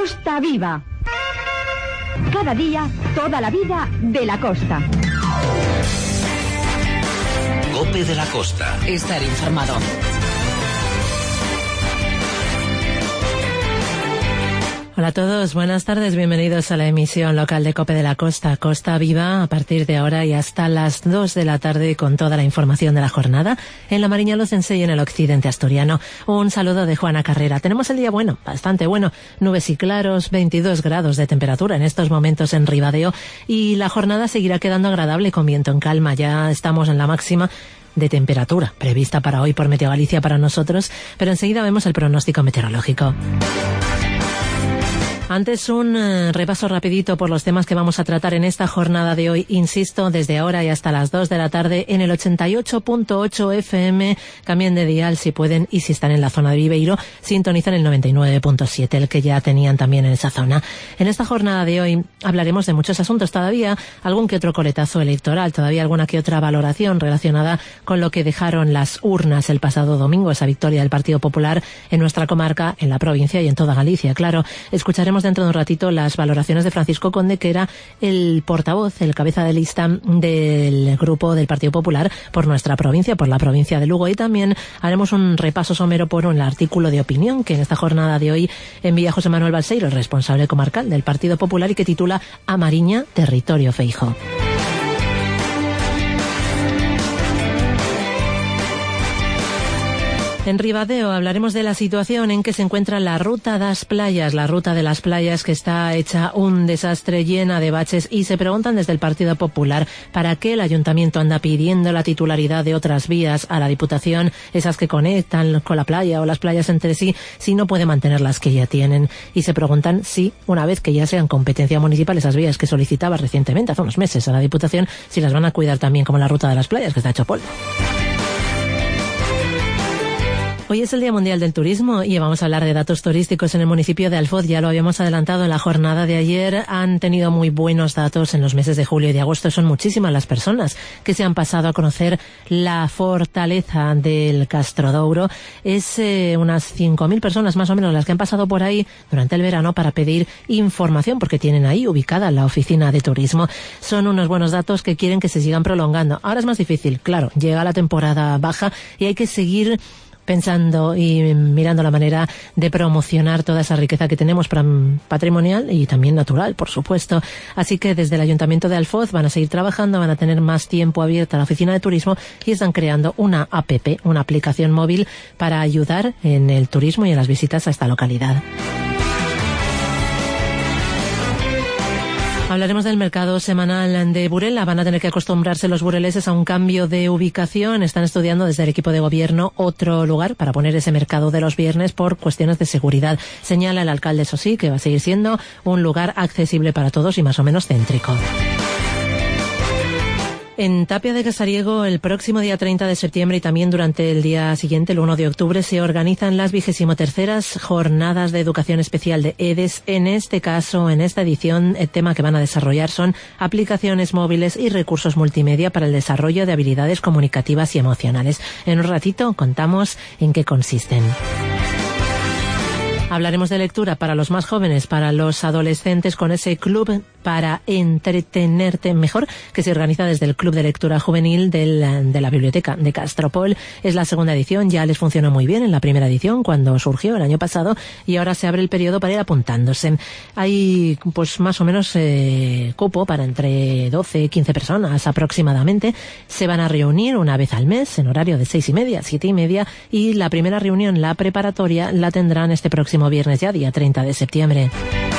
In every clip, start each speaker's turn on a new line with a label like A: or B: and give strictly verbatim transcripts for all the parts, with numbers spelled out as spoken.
A: Costa Viva. Cada día, toda la vida de la costa.
B: COPE de la Costa.
C: Estar informado.
D: Hola a todos, buenas tardes, bienvenidos a la emisión local de COPE de la Costa, Costa Viva, a partir de ahora y hasta las dos de la tarde con toda la información de la jornada en la Mariña Lucense y en el occidente asturiano. Un saludo de Juana Carrera. Tenemos el día bueno, bastante bueno, nubes y claros, veintidós grados de temperatura en estos momentos en Ribadeo y la jornada seguirá quedando agradable con viento en calma. Ya estamos en la máxima de temperatura prevista para hoy por Meteo Galicia para nosotros, pero enseguida vemos el pronóstico meteorológico. Antes un eh, repaso rapidito por los temas que vamos a tratar en esta jornada de hoy. Insisto, desde ahora y hasta las dos de la tarde en el ochenta y ocho punto ocho F M. Cambien de dial si pueden y si están en la zona de Viveiro, sintonizan el noventa y nueve punto siete, el que ya tenían también en esa zona. En esta jornada de hoy hablaremos de muchos asuntos todavía, algún que otro coletazo electoral, todavía alguna que otra valoración relacionada con lo que dejaron las urnas el pasado domingo, esa victoria del Partido Popular en nuestra comarca, en la provincia y en toda Galicia. Claro, escucharemos dentro de un ratito las valoraciones de Francisco Conde, que era el portavoz, el cabeza de lista del grupo del Partido Popular por nuestra provincia, por la provincia de Lugo, y también haremos un repaso somero por un artículo de opinión que en esta jornada de hoy envía José Manuel Balseiro, el responsable comarcal del Partido Popular, y que titula A Mariña, territorio Feijóo. En Ribadeo hablaremos de la situación en que se encuentra la Ruta das Playas, la Ruta de las Playas, que está hecha un desastre, llena de baches, y se preguntan desde el Partido Popular para qué el Ayuntamiento anda pidiendo la titularidad de otras vías a la Diputación, esas que conectan con la playa o las playas entre sí, si no puede mantener las que ya tienen. Y se preguntan si, una vez que ya sean competencia municipal esas vías que solicitaba recientemente, hace unos meses, a la Diputación, si las van a cuidar también como la Ruta de las Playas, que está hecho polvo. Hoy es el Día Mundial del Turismo y vamos a hablar de datos turísticos en el municipio de Alfoz. Ya lo habíamos adelantado en la jornada de ayer. Han tenido muy buenos datos en los meses de julio y de agosto. Son muchísimas las personas que se han pasado a conocer la fortaleza del Castrodouro. Es eh, unas cinco mil personas más o menos las que han pasado por ahí durante el verano para pedir información, porque tienen ahí ubicada la oficina de turismo. Son unos buenos datos que quieren que se sigan prolongando. Ahora es más difícil, claro. Llega la temporada baja y hay que seguir pensando y mirando la manera de promocionar toda esa riqueza que tenemos patrimonial y también natural, por supuesto. Así que desde el Ayuntamiento de Alfoz van a seguir trabajando, van a tener más tiempo abierta la oficina de turismo y están creando una app, una aplicación móvil para ayudar en el turismo y en las visitas a esta localidad. Hablaremos del mercado semanal de Burela. Van a tener que acostumbrarse los bureleses a un cambio de ubicación. Están estudiando desde el equipo de gobierno otro lugar para poner ese mercado de los viernes por cuestiones de seguridad. Señala el alcalde, eso sí, que va a seguir siendo un lugar accesible para todos y más o menos céntrico. En Tapia de Casariego, el próximo día treinta de septiembre y también durante el día siguiente, el uno de octubre, se organizan las vigésimo terceras jornadas de educación especial de E D E S. En este caso, en esta edición, el tema que van a desarrollar son aplicaciones móviles y recursos multimedia para el desarrollo de habilidades comunicativas y emocionales. En un ratito contamos en qué consisten. Hablaremos de lectura para los más jóvenes, para los adolescentes, con ese club para entretenerte mejor, que se organiza desde el Club de Lectura Juvenil del, de la Biblioteca de Castropol. Es la segunda edición, ya les funcionó muy bien en la primera edición, cuando surgió el año pasado, y ahora se abre el periodo para ir apuntándose. Hay pues más o menos eh, cupo para entre doce y quince personas aproximadamente. Se van a reunir una vez al mes, en horario de seis y media, siete y media, y la primera reunión, la preparatoria, la tendrán este próximo viernes ya, día treinta de septiembre.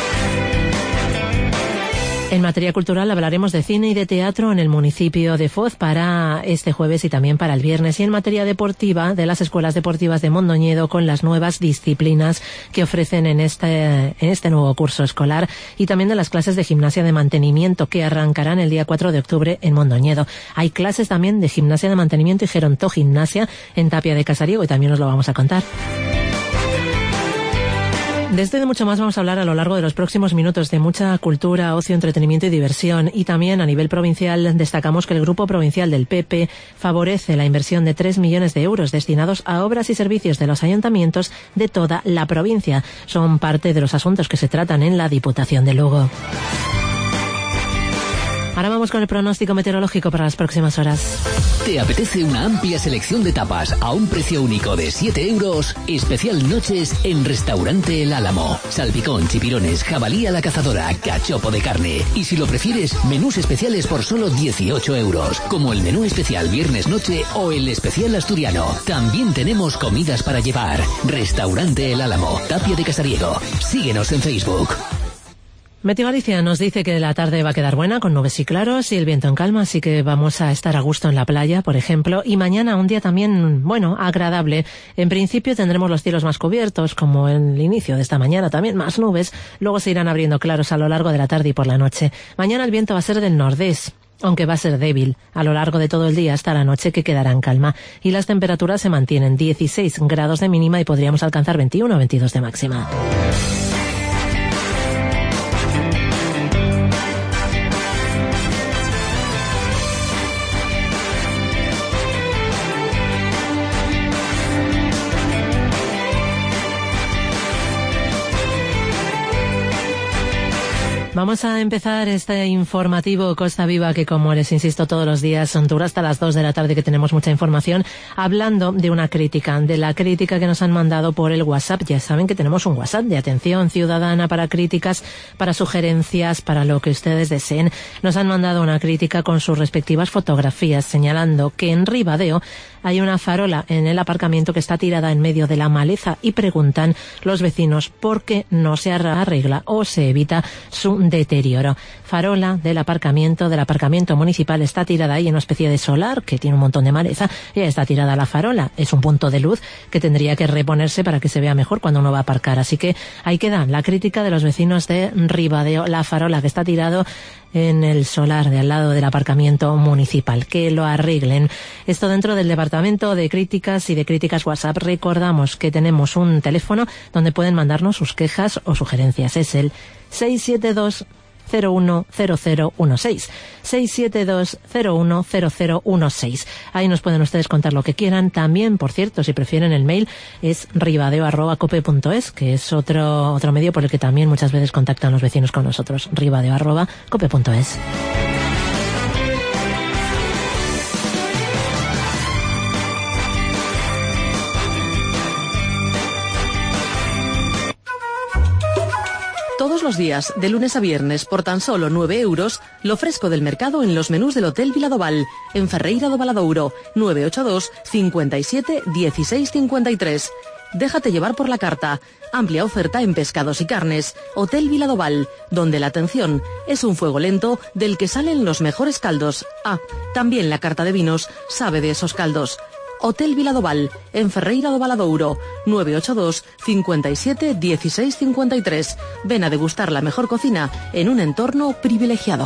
D: En materia cultural hablaremos de cine y de teatro en el municipio de Foz para este jueves y también para el viernes. Y en materia deportiva, de las escuelas deportivas de Mondoñedo, con las nuevas disciplinas que ofrecen en este, en este nuevo curso escolar, y también de las clases de gimnasia de mantenimiento que arrancarán el día cuatro de octubre en Mondoñedo. Hay clases también de gimnasia de mantenimiento y gerontogimnasia en Tapia de Casariego, y también os lo vamos a contar. De esto y de mucho más vamos a hablar a lo largo de los próximos minutos, de mucha cultura, ocio, entretenimiento y diversión. Y también a nivel provincial destacamos que el Grupo Provincial del P P favorece la inversión de tres millones de euros destinados a obras y servicios de los ayuntamientos de toda la provincia. Son parte de los asuntos que se tratan en la Diputación de Lugo. Ahora vamos con el pronóstico meteorológico para las próximas horas.
B: ¿Te apetece una amplia selección de tapas a un precio único de siete euros? Especial noches en Restaurante El Álamo. Salpicón, chipirones, jabalí a la cazadora, cachopo de carne. Y si lo prefieres, menús especiales por solo dieciocho euros. Como el menú especial Viernes Noche o el especial asturiano. También tenemos comidas para llevar. Restaurante El Álamo, Tapia de Casariego. Síguenos en Facebook.
D: Meteo Galicia nos dice que la tarde va a quedar buena, con nubes y claros y el viento en calma, así que vamos a estar a gusto en la playa, por ejemplo, y mañana un día también, bueno, agradable. En principio tendremos los cielos más cubiertos, como en el inicio de esta mañana, también más nubes, luego se irán abriendo claros a lo largo de la tarde y por la noche. Mañana el viento va a ser del nordés, aunque va a ser débil a lo largo de todo el día hasta la noche, que quedará en calma, y las temperaturas se mantienen dieciséis grados de mínima y podríamos alcanzar veintiuno o veintidós de máxima. Vamos a empezar este informativo Costa Viva, que como les insisto todos los días dura hasta las dos de la tarde, que tenemos mucha información, hablando de una crítica, de la crítica que nos han mandado por el WhatsApp. Ya saben que tenemos un WhatsApp de atención ciudadana para críticas, para sugerencias, para lo que ustedes deseen. Nos han mandado una crítica con sus respectivas fotografías, señalando que en Ribadeo hay una farola en el aparcamiento que está tirada en medio de la maleza, y preguntan los vecinos por qué no se arregla o se evita su deterioro. Farola del aparcamiento, del aparcamiento municipal, está tirada ahí en una especie de solar que tiene un montón de maleza, y ahí está tirada la farola. Es un punto de luz que tendría que reponerse para que se vea mejor cuando uno va a aparcar. Así que ahí queda la crítica de los vecinos de Ribadeo, la farola que está tirado en el solar de al lado del aparcamiento municipal. Que lo arreglen. Esto dentro del departamento de críticas y de críticas WhatsApp. Recordamos que tenemos un teléfono donde pueden mandarnos sus quejas o sugerencias. Es el seis siete dos cero uno cero cero uno seis. seis siete dos cero uno cero cero uno seis. Ahí nos pueden ustedes contar lo que quieran. También, por cierto, si prefieren el mail, es ribadeo arroba cope punto es, que es otro, otro medio por el que también muchas veces contactan los vecinos con nosotros. ribadeo arroba cope punto es.
C: Todos los días, de lunes a viernes, por tan solo nueve euros, lo fresco del mercado en los menús del Hotel Viladoval, en Ferreira do Valadouro, nueve ocho dos, cincuenta y siete, dieciséis cincuenta y tres. Déjate llevar por la carta. Amplia oferta en pescados y carnes. Hotel Viladoval, donde la atención es un fuego lento del que salen los mejores caldos. Ah, también la carta de vinos sabe de esos caldos. Hotel Viladoval, en Ferreira do Valadouro, nueve ocho dos, cincuenta y siete, dieciséis cincuenta y tres. Ven a degustar la mejor cocina en un entorno privilegiado.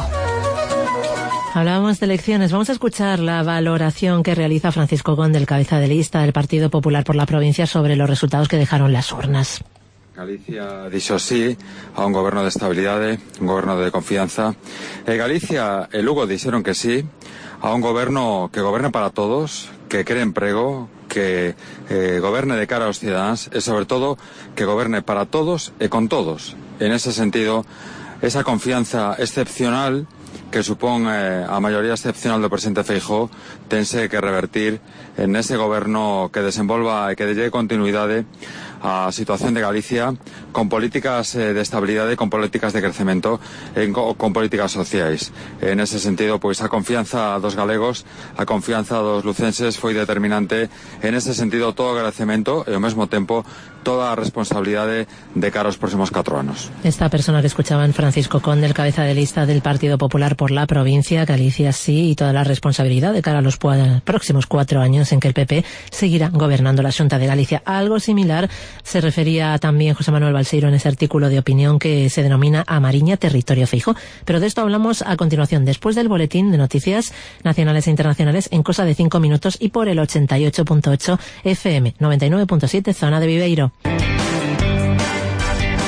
D: Hablábamos de elecciones. Vamos a escuchar la valoración que realiza Francisco Conde, el cabeza de lista del Partido Popular por la provincia, sobre los resultados que dejaron las urnas.
E: Galicia dixo sí a un goberno de estabilidade, un goberno de confianza. E Galicia e Lugo dixeron que sí a un goberno que goberne para todos, que cree emprego, que eh, goberne de cara aos cidadáns e, sobre todo, que goberne para todos e con todos. En ese sentido, esa confianza excepcional que supón eh, a maioría excepcional do presidente Feijóo tense que revertir en ese goberno que desenvolva e que delle continuidade a situación de Galicia con políticas eh, de estabilidade, con políticas de crecemento, en, con políticas sociais. En ese sentido, pois a confianza dos galegos, a confianza dos lucenses foi determinante. En ese sentido, todo o agradecemento e ao mesmo tempo toda a responsabilidade de cara aos próximos catro anos.
D: Esta persona que escuchaban, Francisco Conde, el cabeza de lista del Partido Popular por la provincia, Galicia sí, y toda la responsabilidad de cara a los próximos cuatro años en que el P P seguirá gobernando la Xunta de Galicia. Algo similar se refería también José Manuel Balseiro en ese artículo de opinión que se denomina A Mariña, Territorio Feijóo. Pero de esto hablamos a continuación, después del boletín de noticias nacionales e internacionales, en cosa de cinco minutos y por el ochenta y ocho punto ocho F M, noventa y nueve punto siete Zona de Viveiro.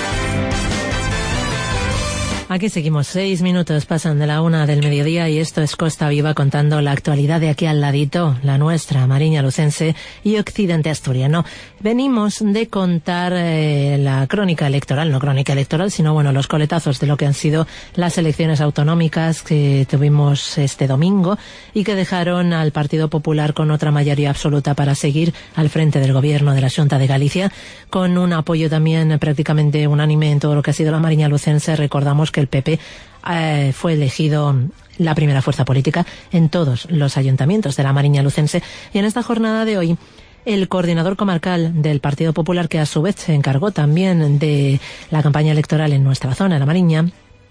D: Aquí seguimos, seis minutos pasan de la una del mediodía y esto es Costa Viva contando la actualidad de aquí al ladito, la nuestra, Mariña Lucense y Occidente Asturiano. Venimos de contar eh, la crónica electoral, no crónica electoral, sino bueno, los coletazos de lo que han sido las elecciones autonómicas que tuvimos este domingo y que dejaron al Partido Popular con otra mayoría absoluta para seguir al frente del gobierno de la Xunta de Galicia, con un apoyo también prácticamente unánime en todo lo que ha sido la Mariña Lucense. Recordamos que el P P eh, fue elegido la primera fuerza política en todos los ayuntamientos de la Mariña Lucense y en esta jornada de hoy el coordinador comarcal del Partido Popular, que a su vez se encargó también de la campaña electoral en nuestra zona, la Mariña,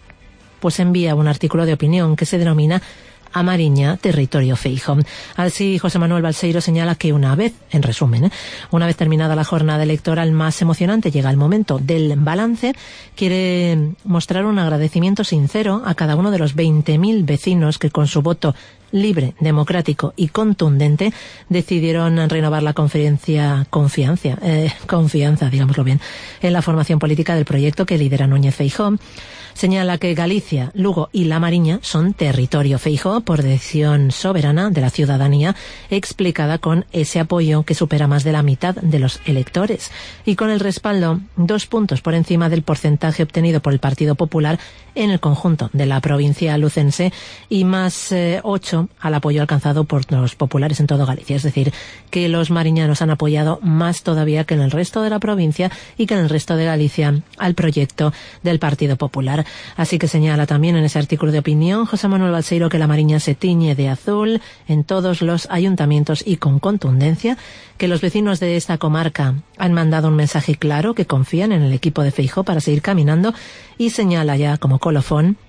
D: pues envía un artículo de opinión que se denomina A Mariña, territorio Feijóo. Así, José Manuel Balseiro señala que una vez, en resumen, ¿eh? una vez terminada la jornada electoral más emocionante, llega el momento del balance. Quiere mostrar un agradecimiento sincero a cada uno de los veinte mil vecinos que con su voto libre, democrático y contundente decidieron renovar la conferencia confianza, eh, confianza, digámoslo bien, en la formación política del proyecto que lidera Núñez Feijóo. Señala que Galicia, Lugo y La Mariña son territorio Feijóo por decisión soberana de la ciudadanía, explicada con ese apoyo que supera más de la mitad de los electores y con el respaldo dos puntos por encima del porcentaje obtenido por el Partido Popular en el conjunto de la provincia lucense y más eh, ocho al apoyo alcanzado por los populares en todo Galicia. Es decir, que los mariñanos han apoyado más todavía que en el resto de la provincia y que en el resto de Galicia al proyecto del Partido Popular. Así que señala también en ese artículo de opinión José Manuel Balseiro que la Mariña se tiñe de azul en todos los ayuntamientos y con contundencia, que los vecinos de esta comarca han mandado un mensaje claro que confían en el equipo de Feijóo para seguir caminando y señala ya como colofón,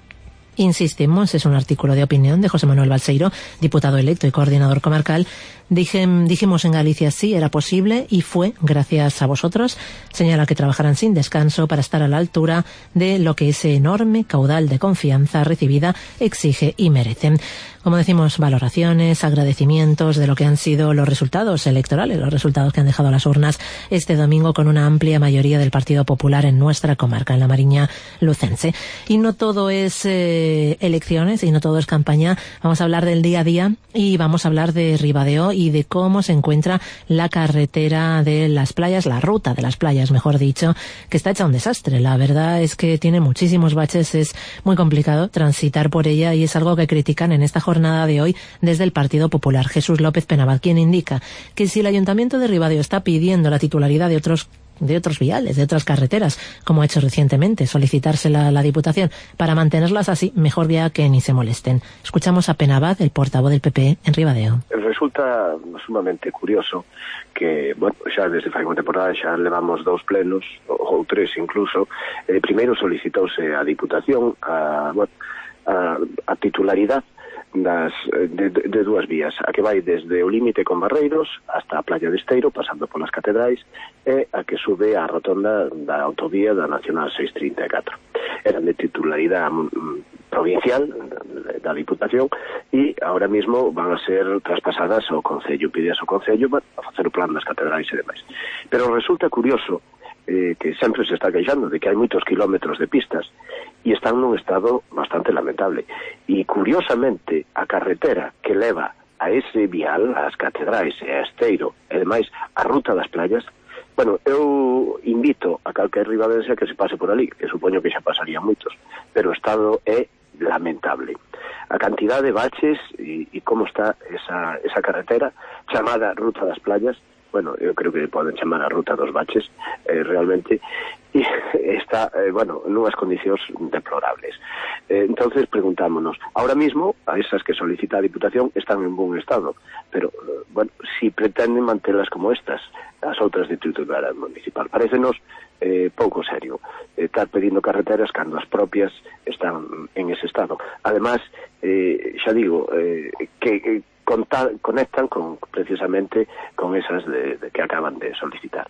D: insistimos, es un artículo de opinión de José Manuel Balseiro, diputado electo y coordinador comarcal. Dije, dijimos en Galicia sí, era posible y fue gracias a vosotros. Señala que trabajarán sin descanso para estar a la altura de lo que ese enorme caudal de confianza recibida exige y merece. Como decimos, valoraciones, agradecimientos de lo que han sido los resultados electorales, los resultados que han dejado las urnas este domingo con una amplia mayoría del Partido Popular en nuestra comarca, en la Mariña Lucense. Y no todo es eh, elecciones y no todo es campaña. Vamos a hablar del día a día y vamos a hablar de Ribadeo y de cómo se encuentra la carretera de las playas, la ruta de las playas, mejor dicho, que está hecha un desastre. La verdad es que tiene muchísimos baches, es muy complicado transitar por ella y es algo que critican en esta jornada jornada de hoy desde el Partido Popular. Jesús López Penabad, quien indica que si el Ayuntamiento de Ribadeo está pidiendo la titularidad de otros de otros viales, de otras carreteras, como ha hecho recientemente, solicitársela a la Diputación para mantenerlas así, mejor ya que ni se molesten. Escuchamos a Penabad, el portavoz del P P en Ribadeo.
F: Resulta sumamente curioso que, bueno, xa desde fai unha temporada xa levamos dous plenos, ou tres incluso. Eh, primeiro solicitouse a Diputación a, bueno, a, a titularidade das de, de dúas vías, a que vai desde o límite con Barreiros hasta a Playa de Esteiro, pasando polas catedrais, e a que sube á rotonda da autovía da Nacional seiscentos trinta e catro. Eran de titularidade provincial da Diputación e ahora mismo van a ser traspasadas ao Concello. Pides ao Concello a facer o plan das catedrais e demais. Pero resulta curioso eh, que sempre se está queixando de que hai moitos kilómetros de pistas e están nun estado bastante lamentable. E curiosamente a carretera que leva a ese vial, as catedrais e a Esteiro e demais, a ruta das playas, bueno, eu invito a calquer ribadense a que se pase por ali, que supoño que xa pasarían moitos, pero o estado é lamentable. A cantidad de baches e, e como está esa, esa carretera chamada Ruta das Playas, bueno, eu creo que poden chamar a Ruta dos Baches, eh, realmente, e está, eh, bueno, nunhas condicións deplorables. Eh, entonces preguntámonos, ahora mismo, a esas que solicita a Diputación están en bon estado, pero, eh, bueno, si pretenden mantelas como estas, as outras de titularidade municipal, parécenos eh, pouco serio eh, estar pedindo carreteras cando as propias están en ese estado. Además, eh, xa digo, eh, que... que Contar, conectan con precisamente con esas de, de que acaban de solicitar.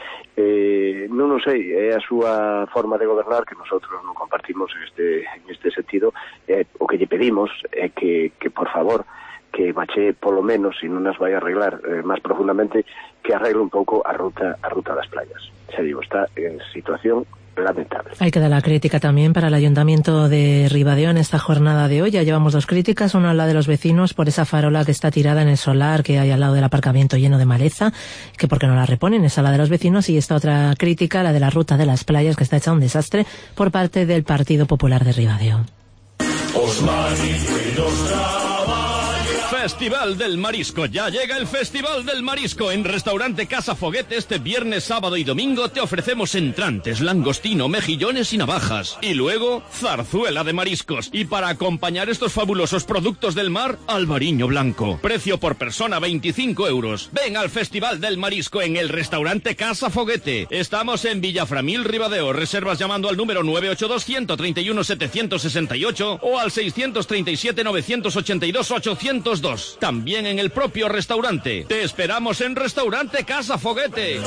F: Eh, non o sei, é a súa forma de gobernar que nosotros non compartimos en este, en este sentido. Eh, o que lle pedimos é que, que por favor, que bache polo menos, se non nas vai a arreglar eh, máis profundamente, que arregle un pouco a ruta a ruta das playas. Xa digo, está en situación lamentable.
D: Hay que dar la crítica también para el Ayuntamiento de Ribadeo en esta jornada de hoy. Ya llevamos dos críticas, una la de los vecinos por esa farola que está tirada en el solar que hay al lado del aparcamiento lleno de maleza, que por qué no la reponen, esa la de los vecinos, y esta otra crítica, la de la ruta de las playas, que está hecha un desastre por parte del Partido Popular de Ribadeo.
G: Festival del Marisco. Ya llega el Festival del Marisco. En Restaurante Casa Foguete este viernes, sábado y domingo te ofrecemos entrantes, langostino, mejillones y navajas. Y luego, zarzuela de mariscos. Y para acompañar estos fabulosos productos del mar, albariño blanco. Precio por persona veinticinco euros. Ven al Festival del Marisco en el Restaurante Casa Foguete. Estamos en Villaframil, Ribadeo. Reservas llamando al número nueve ocho dos, uno tres uno, siete seis ocho o al seis tres siete, nueve ocho dos, ocho cero dos. También en el propio restaurante. Te esperamos en Restaurante Casa Foguete.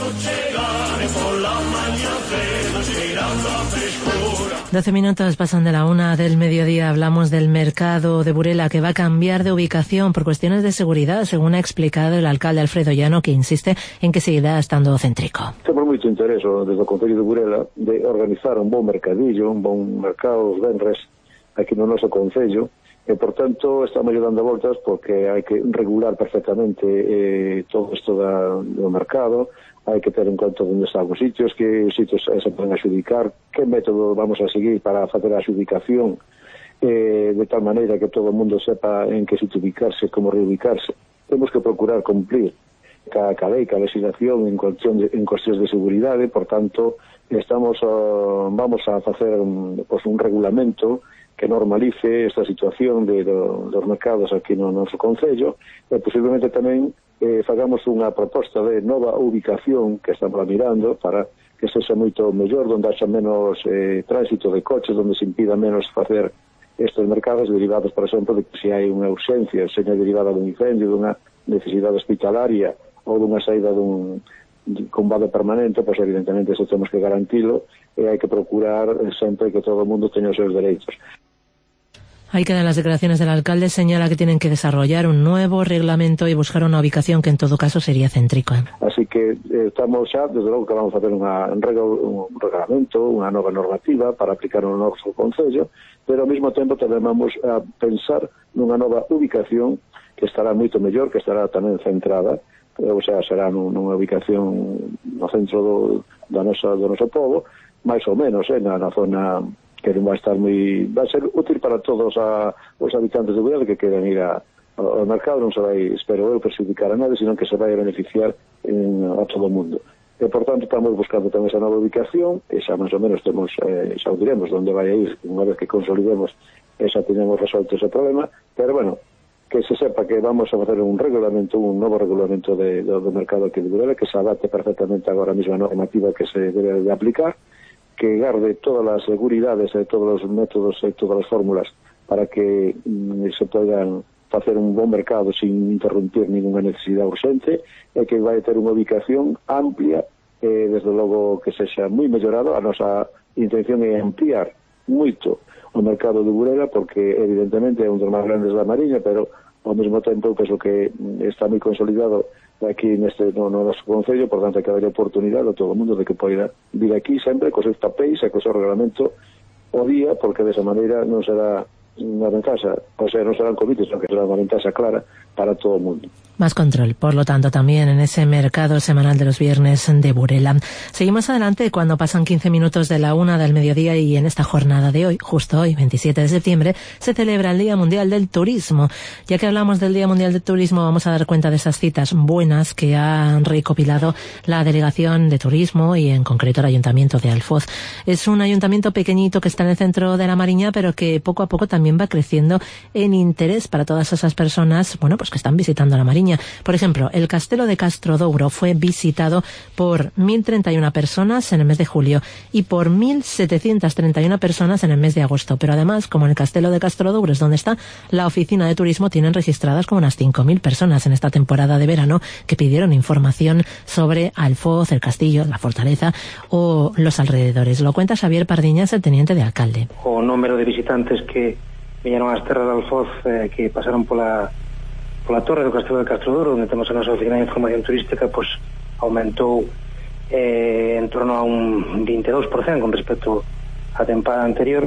D: doce minutos pasan de la una del mediodía. Hablamos del mercado de Burela, que va a cambiar de ubicación por cuestiones de seguridad, según ha explicado el alcalde Alfredo Llano, que insiste en que seguirá estando céntrico.
H: Temos moito interese desde o Concello de Burela de organizar un bon mercadillo, un bon mercado os venres aquí no noso concello. E, por tanto, estamos dando voltas porque hai que regular perfectamente eh, todo isto da, do mercado, hai que ter en conta onde están os sitios, que sitios se poden adjudicar, que método vamos a seguir para facer a adjudicación, eh, de tal maneira que todo o mundo sepa en que sitio ubicarse, como reubicarse. Temos que procurar cumplir cada lei, cada legislación en cuestión de, en cuestións de seguridade, por tanto, estamos uh, vamos a facer un, pues, un regulamento que normalice esta situación de, de, dos mercados aquí no noso concello, e posiblemente tamén eh, fagamos unha proposta de nova ubicación que estamos mirando para que sexa moito mellor, onde haxa menos eh, tránsito de coches, onde se impida menos facer estes mercados derivados, por exemplo, de que se hai unha urxencia, seña derivada dun incendio, dunha necesidade hospitalaria ou dunha saída dun combate permanente, pois evidentemente eso temos que garantilo e hai que procurar sempre que todo o mundo teña os seus dereitos.
D: Ahí quedan las declaraciones del alcalde. Señala que tienen que desarrollar un nuevo reglamento y buscar una ubicación que en todo caso sería céntrico.
H: Así que eh, estamos xa, desde logo que vamos a facer unha, un, regl un reglamento, unha nova normativa para aplicar no noso concello, pero ao mesmo tempo tamén vamos a pensar nunha nova ubicación que estará moito mellor, que estará tamén centrada, ou sea, será nunha ubicación no centro do, do, noso, do noso povo, máis ou menos, eh, na, na zona que non vai estar moi... vai ser útil para todos a, os habitantes de Burela que queren ir a, ao mercado. Non se vai, espero eu, perjudicar a nadie, sino que se vai a beneficiar en, a todo o mundo. E, por tanto, estamos buscando tamén esa nova ubicación, e xa máis ou menos temos, eh, xa o diremos onde vai a ir, unha vez que consolidemos e xa tenemos resolto ese problema, pero, bueno, que se sepa que vamos a facer un regulamento, un novo regulamento de, do, do mercado aquí de Burela, que se adapte perfectamente agora a mesma normativa que se debe de aplicar, que garde todas as seguridades e todos os métodos e todas as fórmulas para que mm, se podan facer un bon mercado sin interrumpir ninguna necesidade urgente, e que vai ter unha ubicación amplia e, desde logo, que sexa moi mellorado. A nosa intención é ampliar moito o mercado de Burela, porque evidentemente é un dos máis grandes da Mariña, pero ao mesmo tempo penso que está moi consolidado aquí neste no, no noso concello, por tanto, hai que darlle oportunidade a todo o mundo de que poida vir aquí sempre cos seus papéis e cos seu reglamento o día, porque desa maneira non será unha ventaxa, o sea, non serán comités, sino que será unha ventaxa clara para todo o mundo.
D: Más control, por lo tanto, también en ese mercado semanal de los viernes de Burela. Seguimos adelante cuando pasan quince minutos de la una del mediodía, y en esta jornada de hoy, justo hoy, veintisiete de septiembre, se celebra el Día Mundial del Turismo. Ya que hablamos del Día Mundial del Turismo, vamos a dar cuenta de esas citas buenas que ha recopilado la Delegación de Turismo y en concreto el Ayuntamiento de Alfoz. Es un ayuntamiento pequeñito que está en el centro de la Mariña, pero que poco a poco también va creciendo en interés para todas esas personas, bueno, pues que están visitando la Mariña. Por ejemplo, el Castelo de Castrodouro fue visitado por mil treinta y una personas en el mes de julio y por mil setecientas treinta y una personas en el mes de agosto. Pero además, como en el Castelo de Castrodouro es donde está la oficina de turismo, tienen registradas como unas cinco mil personas en esta temporada de verano que pidieron información sobre Alfoz, el castillo, la fortaleza o los alrededores. Lo cuenta Xavier Pardiñas, el teniente de alcalde.
I: O número de visitantes que viñeron ás terras de Alfoz, eh, que pasaron pola pola torre do Castelo de Castrodouro, onde temos a nosa oficina de información turística, pois aumentou eh, en torno a un veintidós por ciento con respecto á tempada anterior.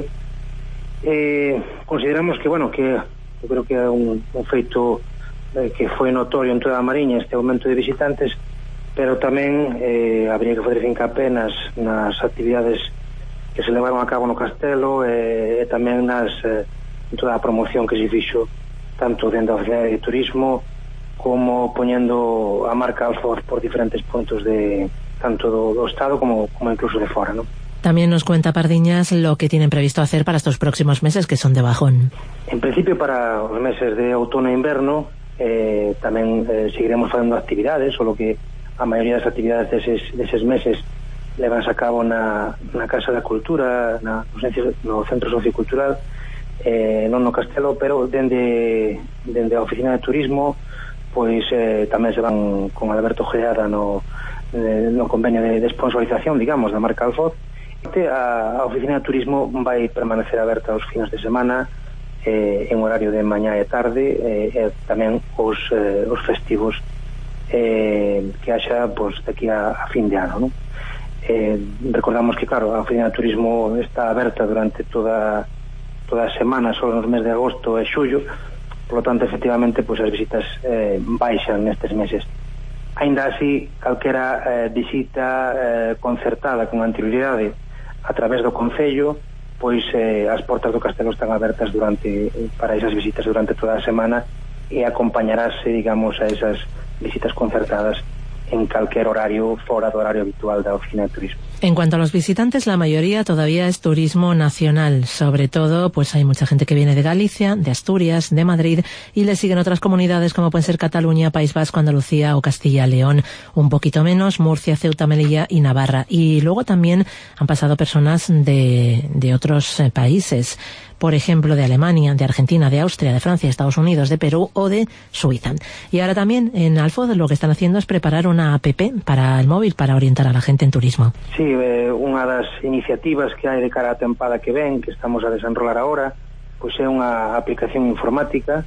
I: Eh, consideramos que, bueno, que eu creo que é un, un feito eh, que foi notorio en toda a Mariña este aumento de visitantes, pero tamén eh, habría que fazer fincapé nas, nas actividades que se levaron a cabo no castelo e, e tamén nas eh, toda a promoción que se fixo tanto dentro da Oficina de Turismo como poñendo a marca Alfoz por diferentes puntos de tanto do, do Estado como, como incluso de fora, ¿no?
D: También nos cuenta Pardiñas lo que tienen previsto hacer para estos próximos meses, que son de bajón.
I: En principio, para os meses de outono e inverno eh, tamén eh, seguiremos facendo actividades, solo que a maioría das actividades deses, deses meses levanse a cabo na, na Casa da Cultura, na, no Centro Sociocultural, eh, non no Castelo, pero dende, dende a Oficina de Turismo pois eh, tamén se van con Alberto Geada no, eh, no convenio de, de sponsorización, digamos, da marca Alfoz. A, a Oficina de Turismo vai permanecer aberta os fins de semana eh, en horario de mañá e tarde eh, e tamén os, eh, os festivos eh, que haxa pues, daqui a, a fin de ano, ¿no? Eh, recordamos que, claro, a Oficina de Turismo está aberta durante toda toda a semana, só nos meses de agosto e xullo, por lo tanto, efectivamente, pues, as visitas eh, baixan nestes meses. Ainda así, calquera eh, visita eh, concertada con anterioridade a través do Concello, pois eh, as portas do Castelo están abertas durante para esas visitas durante toda a semana e acompañarase, digamos, a esas visitas concertadas en calquer horario fora do horario habitual da Oficina de Turismo.
D: En cuanto a los visitantes, la mayoría todavía es turismo nacional. Sobre todo, pues hay mucha gente que viene de Galicia, de Asturias, de Madrid, y le siguen otras comunidades como pueden ser Cataluña, País Vasco, Andalucía o Castilla-León. Un poquito menos, Murcia, Ceuta, Melilla y Navarra. Y luego también han pasado personas de, de otros eh, países. Por ejemplo, de Alemania, de Argentina, de Austria, de Francia, Estados Unidos, de Perú o de Suiza. Y ahora también en Alfoz lo que están haciendo es preparar una app para el móvil para orientar a la gente en turismo.
I: Sí, eh, unha das iniciativas que hai de cara á tempada que ven, que estamos a desenrolar agora, pois é unha aplicación informática,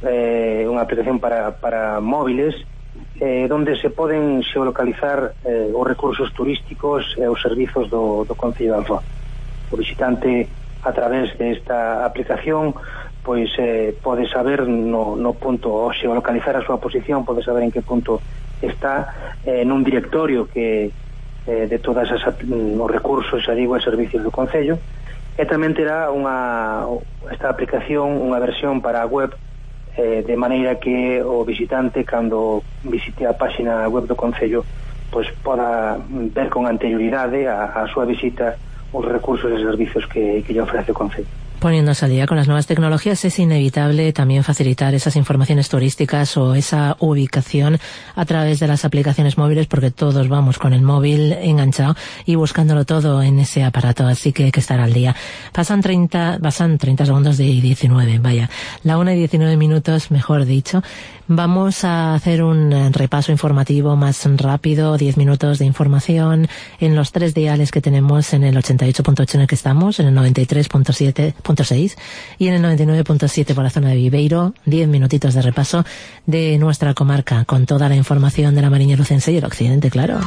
I: eh, unha aplicación para, para móviles, eh, donde se poden xeolocalizar eh, os recursos turísticos e os servizos do, do Concello de Alfoz. O visitante, a través desta aplicación, pois eh, pode saber no, no punto, ou xeolocalizar a súa posición, pode saber en que punto está eh, nun directorio que eh, de todas as, os recursos, xa digo, e servicios do Concello, e tamén terá unha, esta aplicación unha versión para a web, eh, de maneira que o visitante, cando visite a página web do Concello, pois poda ver con anterioridade a, a súa visita os recursos e servicios que, que lle ofrece o Concello.
D: Poniéndose al día con las nuevas tecnologías, es inevitable también facilitar esas informaciones turísticas o esa ubicación a través de las aplicaciones móviles, porque todos vamos con el móvil enganchado y buscándolo todo en ese aparato, así que hay que estar al día. Pasan treinta, pasan treinta segundos de diecinueve, vaya, la una y diecinueve minutos, mejor dicho. Vamos a hacer un repaso informativo más rápido, diez minutos de información en los tres diales que tenemos, en el ochenta y ocho punto ocho en el que estamos, en el noventa y tres punto siete punto seis y en el noventa y nueve punto siete por la zona de Viveiro. Diez minutitos de repaso de nuestra comarca con toda la información de la Mariña Lucense y el occidente, claro.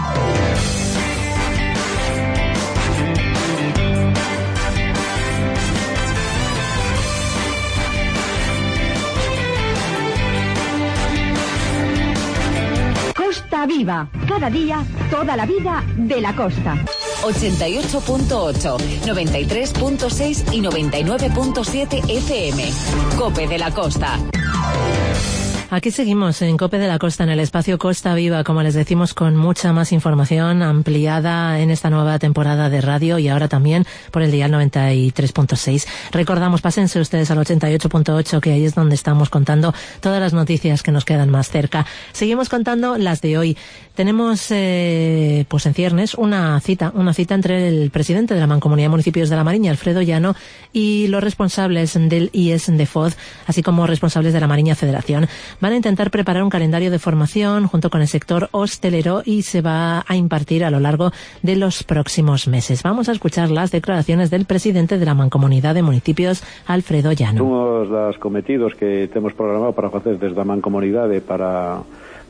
A: Costa Viva, cada día, toda la vida de la costa.
J: ochenta y ocho punto ocho, noventa y tres punto seis y noventa y nueve punto siete F M. Cope de la Costa.
D: Aquí seguimos en Cope de la Costa, en el espacio Costa Viva, como les decimos, con mucha más información ampliada en esta nueva temporada de radio y ahora también por el dial noventa y tres punto seis. Recordamos, pásense ustedes al ochenta y ocho punto ocho, que ahí es donde estamos contando todas las noticias que nos quedan más cerca. Seguimos contando las de hoy. Tenemos, eh, pues en ciernes, una cita, una cita entre el presidente de la Mancomunidad de Municipios de la Mariña, Alfredo Llano, y los responsables del I E S de Foz, así como responsables de la Mariña Federación. Van a intentar preparar un calendario de formación junto con el sector hostelero y se va a impartir a lo largo de los próximos meses. Vamos a escuchar las declaraciones del presidente de la Mancomunidad de Municipios, Alfredo Llano.
K: Unhos dos cometidos que temos programado para facer desde a Mancomunidade para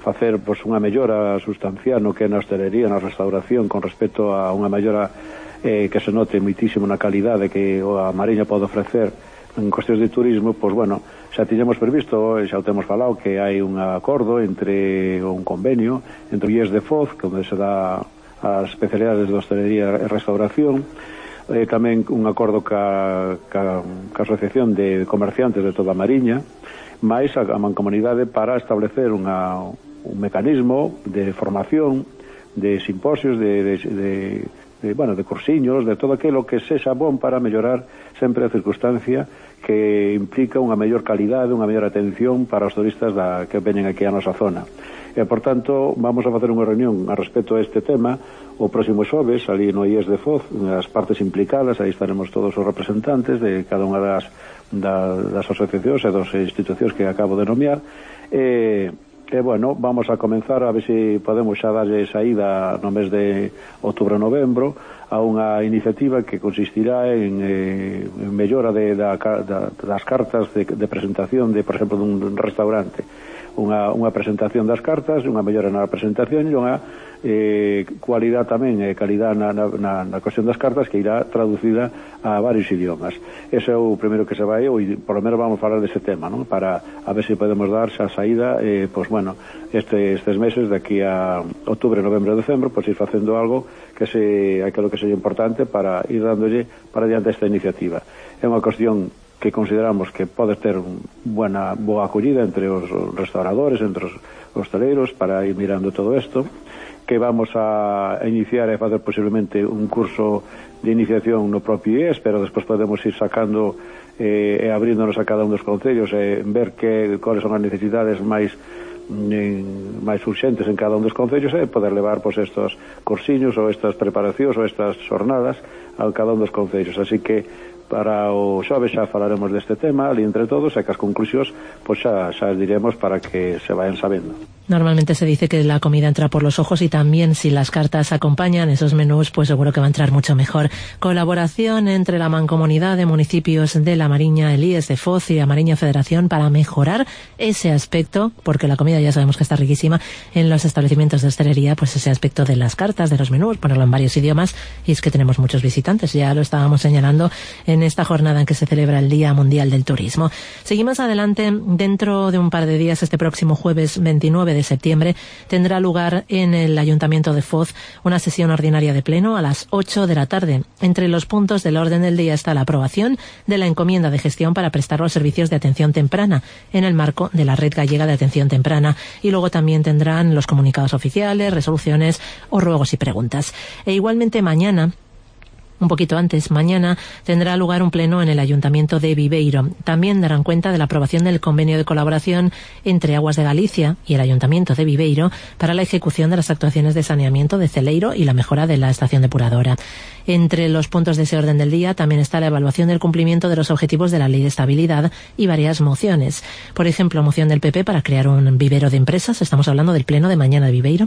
H: facer pois, unha mellora sustancial no que é na hostelería, na restauración, con respecto a unha mellora eh, que se note moitísimo na calidade que a Mariña pode ofrecer en cuestións de turismo, pois bueno, xa tiñamos previsto, xa o temos falado, que hai un acordo entre un convenio entre o I E S de Foz, onde se dá as especialidades de hostelería e restauración, eh, tamén un acordo ca, ca, ca Asociación de Comerciantes de toda a Mariña, máis a, a mancomunidade para establecer unha, un mecanismo de formación, de simposios, de, de, de, de, bueno, de cursiños, de todo aquilo que sexa bon para mellorar sempre a circunstancia que implica unha mellor calidade, unha mellor atención para os turistas da, que veñen aquí a nosa zona. E, por tanto, vamos a facer unha reunión a respecto a este tema o próximo xoves, ali no I E S de Foz, as partes implicadas, aí estaremos todos os representantes de cada unha das, da, das asociacións e das institucións que acabo de nomear, e, e, bueno, vamos a comenzar a ver se podemos xa darlle saída no mes de outubro e novembro a unha iniciativa que consistirá en, eh, en mellora de, da, da, das cartas de, de presentación de, por exemplo, dun restaurante. Unha, unha presentación das cartas, unha mellora na presentación e unha eh, cualidade tamén, eh, calidad na, na, na cuestión das cartas que irá traducida a varios idiomas. Ese é o primeiro que se vai e por lo menos vamos a falar dese tema, ¿no? Para a ver se si podemos dar xa saída, eh, pues bueno, este, estes meses de aquí a outubro, novembro e decembro, pues ir facendo algo que se, aquilo que seja importante para ir dándolle para diante esta iniciativa. É unha cuestión que consideramos que pode ter buena, boa acollida entre os restauradores, entre os hostaleiros, para ir mirando todo isto, que vamos a iniciar e facer posiblemente un curso de iniciación no propio I E S, pero despois podemos ir sacando eh, e abríndonos a cada un dos concellos e ver que, cuáles son as necesidades máis en, máis urxentes en cada un dos concellos e poder levar pois, estos cursiños ou estas preparacións ou estas jornadas a cada un dos concellos. Así que para o xoves xa falaremos deste tema ali entre todos e que as conclusións pois xa, xa diremos para que se vayan sabendo.
D: Normalmente se dice que la comida entra por los ojos y también si las cartas acompañan esos menús, pues seguro que va a entrar mucho mejor. Colaboración entre la Mancomunidad de Municipios de La Mariña, el I E S de Foz y la Mariña Federación para mejorar ese aspecto, porque la comida ya sabemos que está riquísima en los establecimientos de hostelería, pues ese aspecto de las cartas, de los menús, ponerlo en varios idiomas, y es que tenemos muchos visitantes, ya lo estábamos señalando en esta jornada en que se celebra el Día Mundial del Turismo. Seguimos adelante. Dentro de un par de días, este próximo jueves veintinueve de septiembre, tendrá lugar en el Ayuntamiento de Foz una sesión ordinaria de pleno a las ocho de la tarde. Entre los puntos del orden del día está la aprobación de la encomienda de gestión para prestar los servicios de atención temprana en el marco de la Red Gallega de Atención Temprana, y luego también tendrán los comunicados oficiales, resoluciones o ruegos y preguntas. E igualmente mañana, un poquito antes, mañana, tendrá lugar un pleno en el Ayuntamiento de Viveiro. También darán cuenta de la aprobación del convenio de colaboración entre Aguas de Galicia y el Ayuntamiento de Viveiro para la ejecución de las actuaciones de saneamiento de Celeiro y la mejora de la estación depuradora. Entre los puntos de ese orden del día también está la evaluación del cumplimiento de los objetivos de la Ley de Estabilidad y varias mociones. Por ejemplo, moción del P P para crear un vivero de empresas. Estamos hablando del pleno de mañana de Viveiro.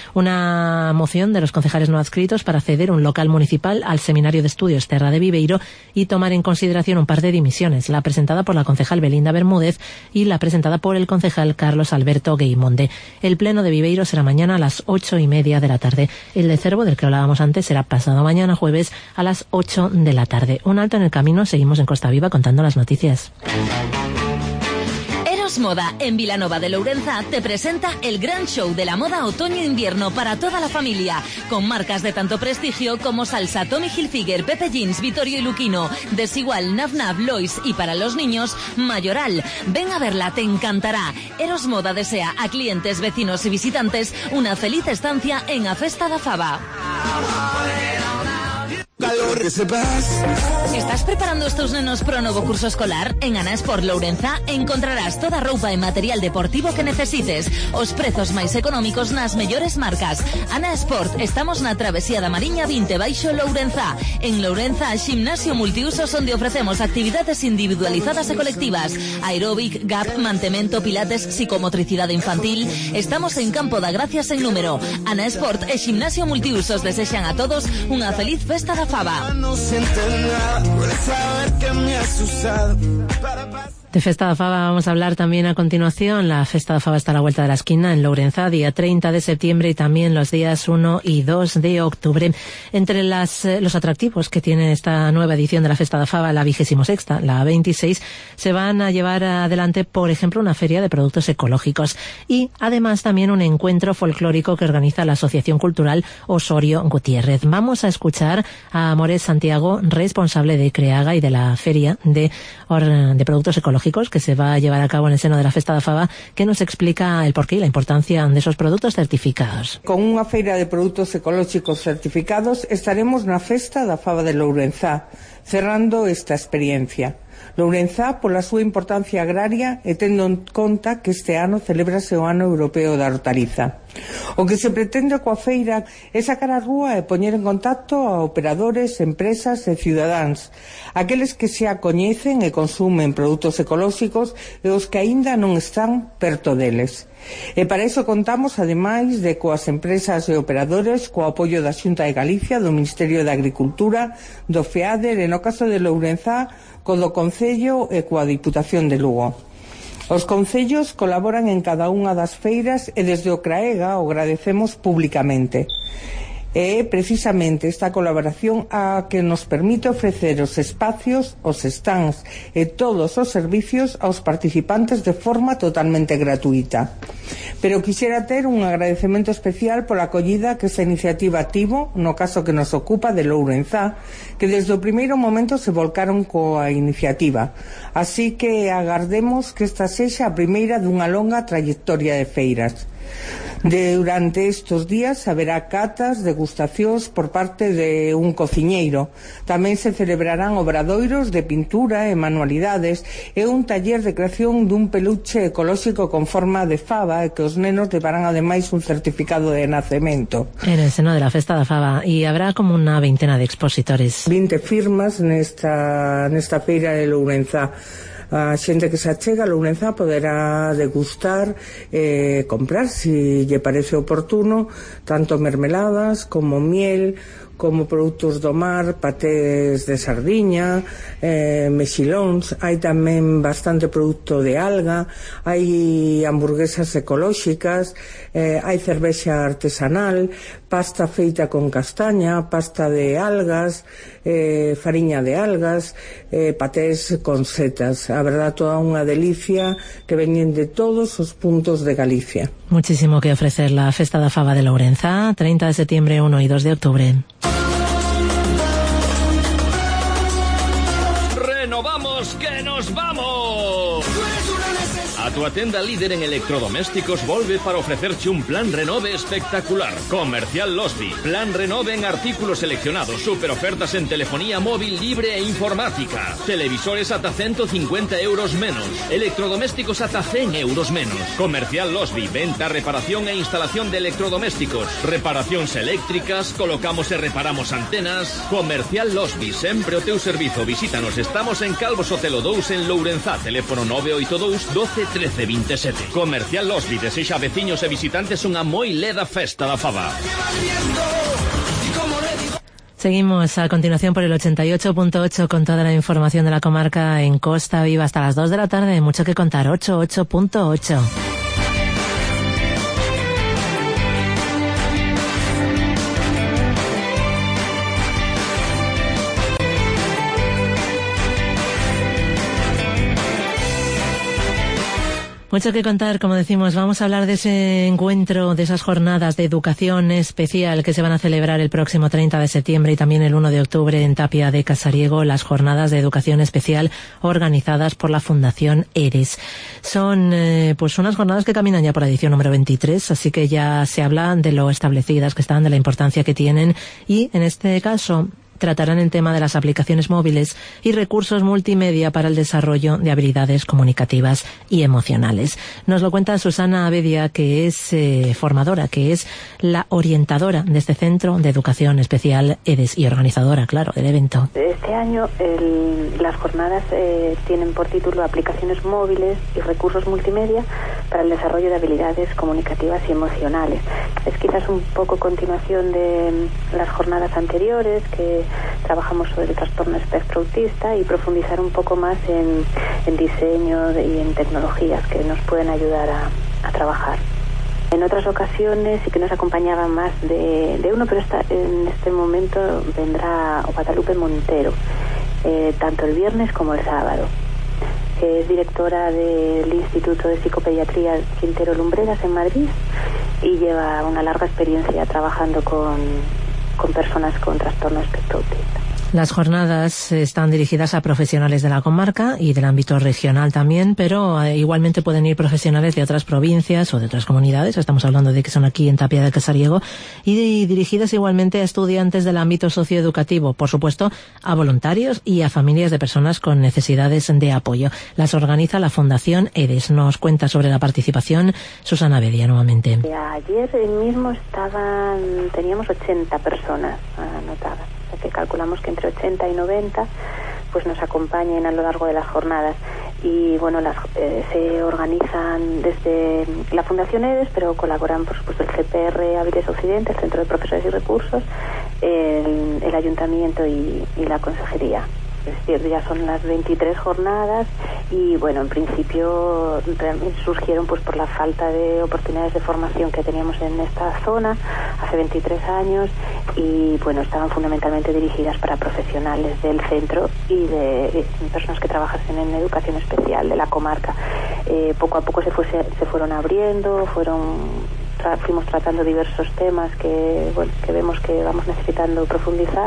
D: Una moción de los concejales no adscritos para ceder un local municipal al Seminario de Estudios Terra de Viveiro y tomar en consideración un par de dimisiones, la presentada por la concejal Belinda Bermúdez y la presentada por el concejal Carlos Alberto Gueimonde. El pleno de Viveiro será mañana a las ocho y media de la tarde. El de Cervo, del que hablábamos antes, será pasado mañana jueves a las ocho de la tarde. Un alto en el camino, seguimos en Costa Viva contando las noticias.
K: Moda en Vilanova de Lourenza te presenta el gran show de la moda otoño-invierno para toda la familia, con marcas de tanto prestigio como Salsa, Tommy Hilfiger, Pepe Jeans, Vittorio y Luquino, Desigual, Nav Nav, Lois y para los niños, Mayoral. Ven a verla, te encantará. Eros Moda desea a clientes, vecinos y visitantes una feliz estancia en a Festa da Faba. ¿Estás preparando estos nenos para un nuevo curso escolar? En Ana Sport Lourenza encontrarás toda roupa e material deportivo que necesites. Os prezos máis económicos nas mellores marcas. Ana Sport, estamos na Travesía da Mariña vinte baixo Lourenza. En Lourenza, ximnasio multiusos onde ofrecemos actividades individualizadas e colectivas. Aeróbic, gap, mantemento, pilates, psicomotricidade infantil. Estamos en Campo da Gracia sen número. Ana Sport e ximnasio multiusos desexan a todos unha feliz festa da Faba.
D: De Festa da Faba vamos a hablar también a continuación. La Festa da Faba está a la vuelta de la esquina en Lourenzá, día treinta de septiembre y también los días uno y dos de octubre. Entre las, eh, los atractivos que tiene esta nueva edición de la Festa da Faba, la vigésimo sexta, la veintiséis, se van a llevar adelante, por ejemplo, una feria de productos ecológicos y además también un encuentro folclórico que organiza la Asociación Cultural Osorio Gutiérrez. Vamos a escuchar a Amores Santiago, responsable de CREAGA y de la feria de, de productos ecológicos que se va a llevar a cabo en el seno de la Festa da Faba, que nos explica el porqué y la importancia de esos productos certificados.
L: Con unha feira de produtos ecolóxicos certificados estaremos na Festa da Faba de Lourenzá, cerrando esta experiencia. Lourenzá, pola súa importancia agraria e tendo en conta que este ano celébrase o Ano Europeo da Hortaliza. O que se pretende coa feira é sacar a rúa e poñer en contacto a operadores, empresas e cidadáns, aqueles que xa coñecen e consumen produtos ecolóxicos e os que aínda non están perto deles. E para iso contamos, ademais de coas empresas e operadores, co apoio da Xunta de Galicia, do Ministerio de Agricultura, do FEADER e no caso de Lourenzá, co do Concello e coa Diputación de Lugo. Os concellos colaboran en cada unha das feiras e desde o CRAEGA o agradecemos públicamente. É precisamente esta colaboración a que nos permite ofrecer os espacios, os stands e todos os servicios aos participantes de forma totalmente gratuita. Pero quixera ter un agradecemento especial pola acollida que esta iniciativa tivo, no caso que nos ocupa de Lourenzá, que desde o primeiro momento se volcaron coa iniciativa. Así que agardemos que esta sexa a primeira dunha longa trayectoria de feiras. Durante estes días haberá catas, degustacións por parte de un cociñeiro. Tamén se celebrarán obradoiros de pintura e manualidades e un taller de creación dun peluche ecolóxico con forma de faba e que os nenos levarán ademais un certificado de nacemento.
D: En el seno de la Festa da Faba, e habrá como unha veintena de expositores.
L: vinte firmas nesta, nesta feira de Lourenzá. A xente que se achega a Lourenzá poderá degustar e eh, comprar, se lle parece oportuno, tanto mermeladas como miel, como produtos do mar, patés de sardiña, eh, mexilóns. Hai tamén bastante produto de alga, hai hamburguesas ecolóxicas, eh, hai cervexa artesanal, pasta feita con castaña, pasta de algas, eh, fariña de algas, eh, patés con setas. A verdad, toda unha delicia que veñen de todos os puntos de Galicia.
D: Muchísimo que ofrecer la Festa da Faba de Lourenzá, treinta de septiembre, uno y dos de octubre.
G: ¡Renovamos que nos vamos! A tu tenda líder en electrodomésticos volve para ofrecerche un plan renove espectacular. Comercial Losby. Plan renove en artículos seleccionados. Super ofertas en telefonía móvil libre e informática. Televisores ata ciento cincuenta euros menos. Electrodomésticos ata cien euros menos. Comercial Losby. Venta, reparación e instalación de electrodomésticos. Reparacións eléctricas. Colocamos e reparamos antenas. Comercial Losby. Sempre o teu servizo. Visítanos. Estamos en Calvo Sotelo dous en Lourenzá. Teléfono nove oito dous, doce trece veintisiete. Comercial Losby desexa a veciños e visitantes unha moi leda Festa da Faba.
D: Seguimos a continuación por el ochenta y ocho punto ocho con toda la información de la comarca en Costa Viva hasta las dos de la tarde. Mucho que contar. ochenta y ocho punto ocho. Mucho que contar, como decimos. Vamos a hablar de ese encuentro, de esas jornadas de educación especial que se van a celebrar el próximo treinta de septiembre y también el uno de octubre en Tapia de Casariego, las jornadas de educación especial organizadas por la Fundación ERES. Son eh, pues unas jornadas que caminan ya por la edición número veintitrés, así que ya se habla de lo establecidas que están, de la importancia que tienen y, en este caso, tratarán el tema de las aplicaciones móviles y recursos multimedia para el desarrollo de habilidades comunicativas y emocionales. Nos lo cuenta Susana Abedia, que es eh, formadora, que es la orientadora de este Centro de Educación Especial ERES y organizadora, claro, del evento.
M: Este año el, las jornadas eh, tienen por título Aplicaciones móviles y recursos multimedia para el desarrollo de habilidades comunicativas y emocionales. Es quizás un poco continuación de las jornadas anteriores que trabajamos sobre el trastorno espectro autista y profundizar un poco más en, en diseño y en tecnologías que nos pueden ayudar a, a trabajar. En otras ocasiones sí que nos acompañaba más de, de uno, pero esta, en este momento vendrá Guadalupe Montero, eh, tanto el viernes como el sábado. Es directora del Instituto de Psicopediatría Quintero Lumbreras en Madrid y lleva una larga experiencia trabajando con, con personas con trastorno espectro autista.
D: Las jornadas están dirigidas a profesionales de la comarca y del ámbito regional también, pero eh, igualmente pueden ir profesionales de otras provincias o de otras comunidades. Estamos hablando de que son aquí en Tapia de Casariego y, de, y dirigidas igualmente a estudiantes del ámbito socioeducativo, por supuesto, a voluntarios y a familias de personas con necesidades de apoyo. Las organiza la Fundación EDES. Nos cuenta sobre la participación Susana Bedia nuevamente.
M: Ayer mismo estaban, teníamos ochenta personas anotadas. Que calculamos que entre ochenta y noventa pues nos acompañen a lo largo de las jornadas y bueno, las eh, se organizan desde la Fundación EDES, pero colaboran por supuesto el C P R Hábiles Occidente, el Centro de Profesores y Recursos, el, el Ayuntamiento y, y la Consejería. Es decir, ya son las veintitrés jornadas y bueno, en principio surgieron pues por la falta de oportunidades de formación que teníamos en esta zona hace veintitrés años y bueno, estaban fundamentalmente dirigidas para profesionales del centro y de, de personas que trabajasen en educación especial de la comarca. Eh, poco a poco se, fuese, se fueron abriendo, fueron tra- fuimos tratando diversos temas que, bueno, que vemos que vamos necesitando profundizar.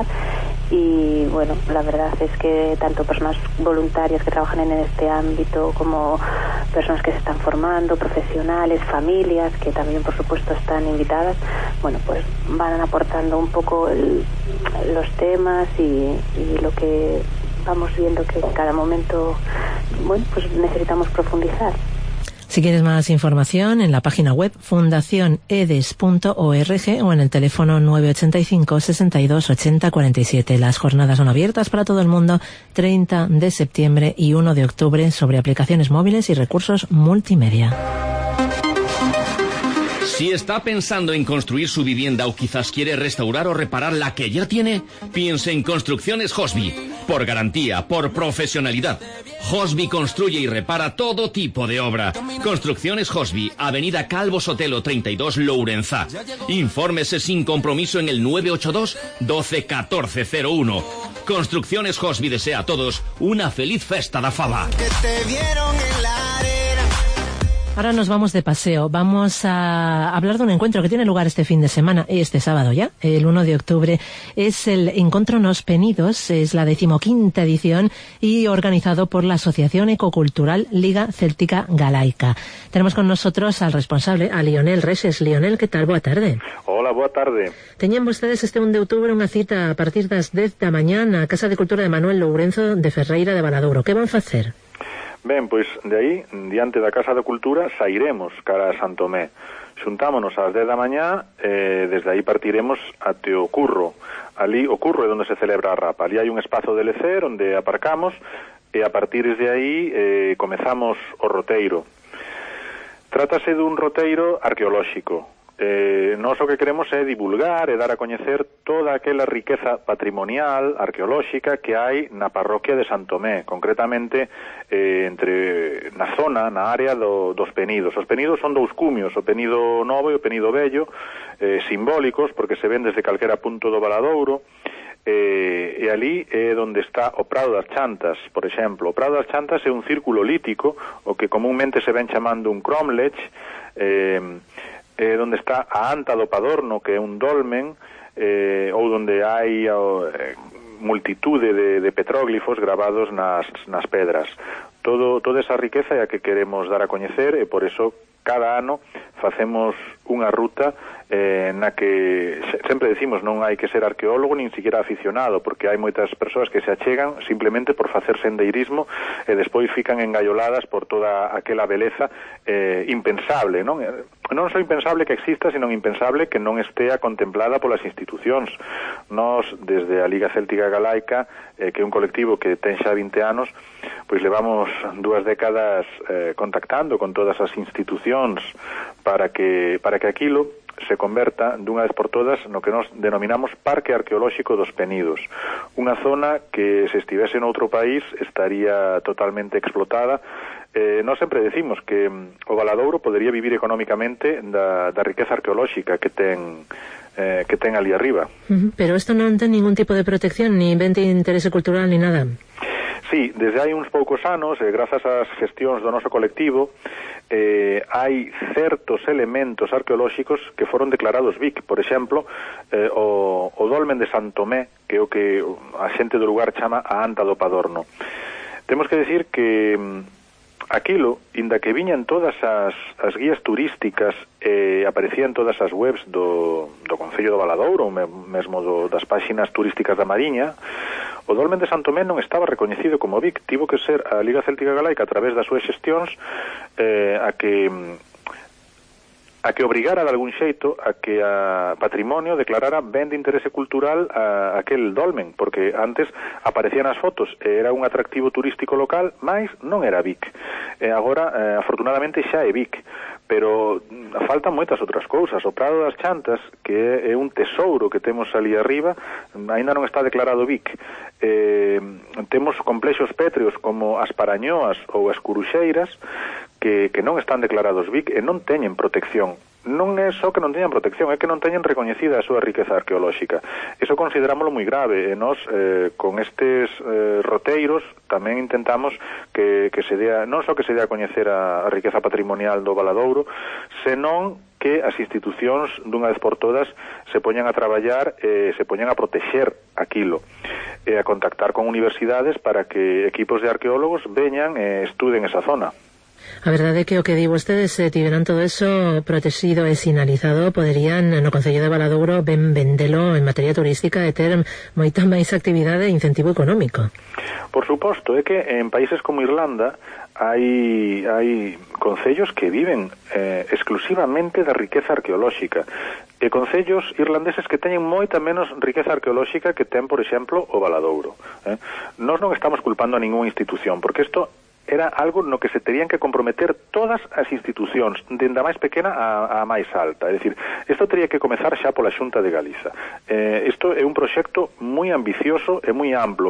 M: Y bueno, la verdad es que tanto personas voluntarias que trabajan en este ámbito como personas que se están formando, profesionales, familias que también por supuesto están invitadas, bueno, pues van aportando un poco el, los temas y, y lo que vamos viendo que en cada momento, bueno, pues necesitamos profundizar.
D: Si quieres más información, en la página web fundación edes punto org o en el teléfono nueve ocho cinco, sesenta y dos, ochenta, cuarenta y siete. Las jornadas son abiertas para todo el mundo, treinta de septiembre y uno de octubre, sobre aplicaciones móviles y recursos multimedia.
G: Si está pensando en construir su vivienda o quizás quiere restaurar o reparar la que ya tiene, piense en Construcciones Hosby. Por garantía, por profesionalidad. Hosby construye y repara todo tipo de obra. Construcciones Hosby, Avenida Calvo Sotelo treinta y dos, Lourenzá. Infórmese sin compromiso en el nueve ocho dos, doce, catorce cero uno. Construcciones Hosby desea a todos una feliz festa da fava.
D: Ahora nos vamos de paseo. Vamos a hablar de un encuentro que tiene lugar este fin de semana, este sábado ya, el uno de octubre. Es el Encontro Nos Penidos, es la decimoquinta edición y organizado por la Asociación Ecocultural Liga Céltica Galaica. Tenemos con nosotros al responsable, a Lionel Rexes. Lionel, ¿qué tal? Boa tarde.
N: Hola, boa tarde.
D: Teñen vostedes este un de outubro unha cita a partir das dez da mañá na Casa de Cultura de Manuel Lourenzo de Ferreira de Valadouro. Que van facer?
N: Ben, pois de aí, diante da Casa da Cultura, sairemos cara a Santomé. Xuntámonos ás dez da mañá, eh, desde aí partiremos até o Curro. Ali, o Curro é onde se celebra a rapa. Ali hai un espazo de lecer onde aparcamos e a partir de aí eh, comezamos o roteiro. Trátase dun roteiro arqueolóxico. Eh, nós o que queremos é divulgar e dar a coñecer toda aquela riqueza patrimonial, arqueolóxica que hai na parroquia de Santomé, concretamente eh, entre na zona, na área do, dos Penidos. Os Penidos son dous cumios, o Penido Novo e o Penido Vello, eh, simbólicos, porque se ven desde calquera punto do Valadouro, eh, e ali é onde está o Prado das Chantas, por exemplo. O Prado das Chantas é un círculo lítico, o que comúnmente se ven chamando un cromlech, eh, eh, onde está a Anta do Padorno, que é un dolmen, eh, ou onde hai eh, multitude de, de petróglifos gravados nas, nas pedras. Todo, toda esa riqueza é a que queremos dar a coñecer e por eso cada ano facemos unha ruta eh, na que sempre decimos non hai que ser arqueólogo nin siquiera aficionado, porque hai moitas persoas que se achegan simplemente por facer sendeirismo e despois fican engaioladas por toda aquela beleza eh, impensable, non? Non só impensable que exista, sino impensable que non estea contemplada polas institucións. Nós, desde a Liga Céltica Galaica, eh, que é un colectivo que ten xa vinte anos, pois levamos dúas décadas eh, contactando con todas as institucións para que para que aquilo se converta dunha vez por todas no que nos denominamos Parque Arqueolóxico dos Penidos, unha zona que se estivese noutro país estaría totalmente explotada. Eh, nós sempre decimos que o Valadouro podería vivir económicamente da, da riqueza arqueolóxica que ten eh, que ten ali arriba.
D: Uh-huh. Pero isto non ten ningún tipo de protección, ni ben de interese cultural, ni nada.
N: Sí, desde hai uns poucos anos, eh, grazas ás gestións do noso colectivo, eh, hai certos elementos arqueolóxicos que foron declarados V I C. Por exemplo, eh, o, o dolmen de Santomé, que é o que a xente do lugar chama a Anta do Padorno. Temos que decir que aquilo, inda que viñan todas as, as guías turísticas e eh, aparecían todas as webs do, do Concello do Valadouro, mesmo do, das páxinas turísticas da Mariña, o dolmen de Santomé non estaba recoñecido como V I C. Tivo que ser a Liga Céltica Galaica, a través das súas xestións, eh, a que a que obrigara de algún xeito a que a Patrimonio declarara ben de interese cultural a aquel dolmen, porque antes aparecían as fotos e era un atractivo turístico local, mais non era V I C. E agora, eh, afortunadamente, xa é V I C. Pero faltan moitas outras cousas. O Prado das Chantas, que é un tesouro que temos ali arriba, aínda non está declarado V I C. Eh, temos complexos pétreos como as Parañoas ou as Curuxeiras que, que non están declarados V I C e non teñen protección. Non é só que non teñan protección, é que non teñen recoñecida a súa riqueza arqueolóxica. Iso considerámoslo moi grave, e nós, eh, con estes eh, roteiros, tamén intentamos que, que se dea, non só que se dea a coñecer a, a riqueza patrimonial do Valadouro, senón que as institucións, dunha vez por todas, se poñan a traballar e eh, se poñan a protexer aquilo, e a contactar con universidades para que equipos de arqueólogos veñan e estuden esa zona.
D: A verdade é que o que di vostedes, se tiveran todo eso protegido e sinalizado, poderían no Concello de Valadouro ben vendelo en materia turística e ter moita máis actividade e incentivo económico.
N: Por suposto, é que en países como Irlanda hai, hai concellos que viven eh, exclusivamente da riqueza arqueolóxica, e concellos irlandeses que teñen moita menos riqueza arqueolóxica que ten, por exemplo, o Valadouro. Eh? Nós non estamos culpando a ninguna institución, porque isto era algo no que se terían que comprometer todas as institucións, dende a máis pequena a, a máis alta. É dicir, isto teria que comezar xa pola Xunta de Galiza. Eh, isto é un proxecto moi ambicioso e moi amplo.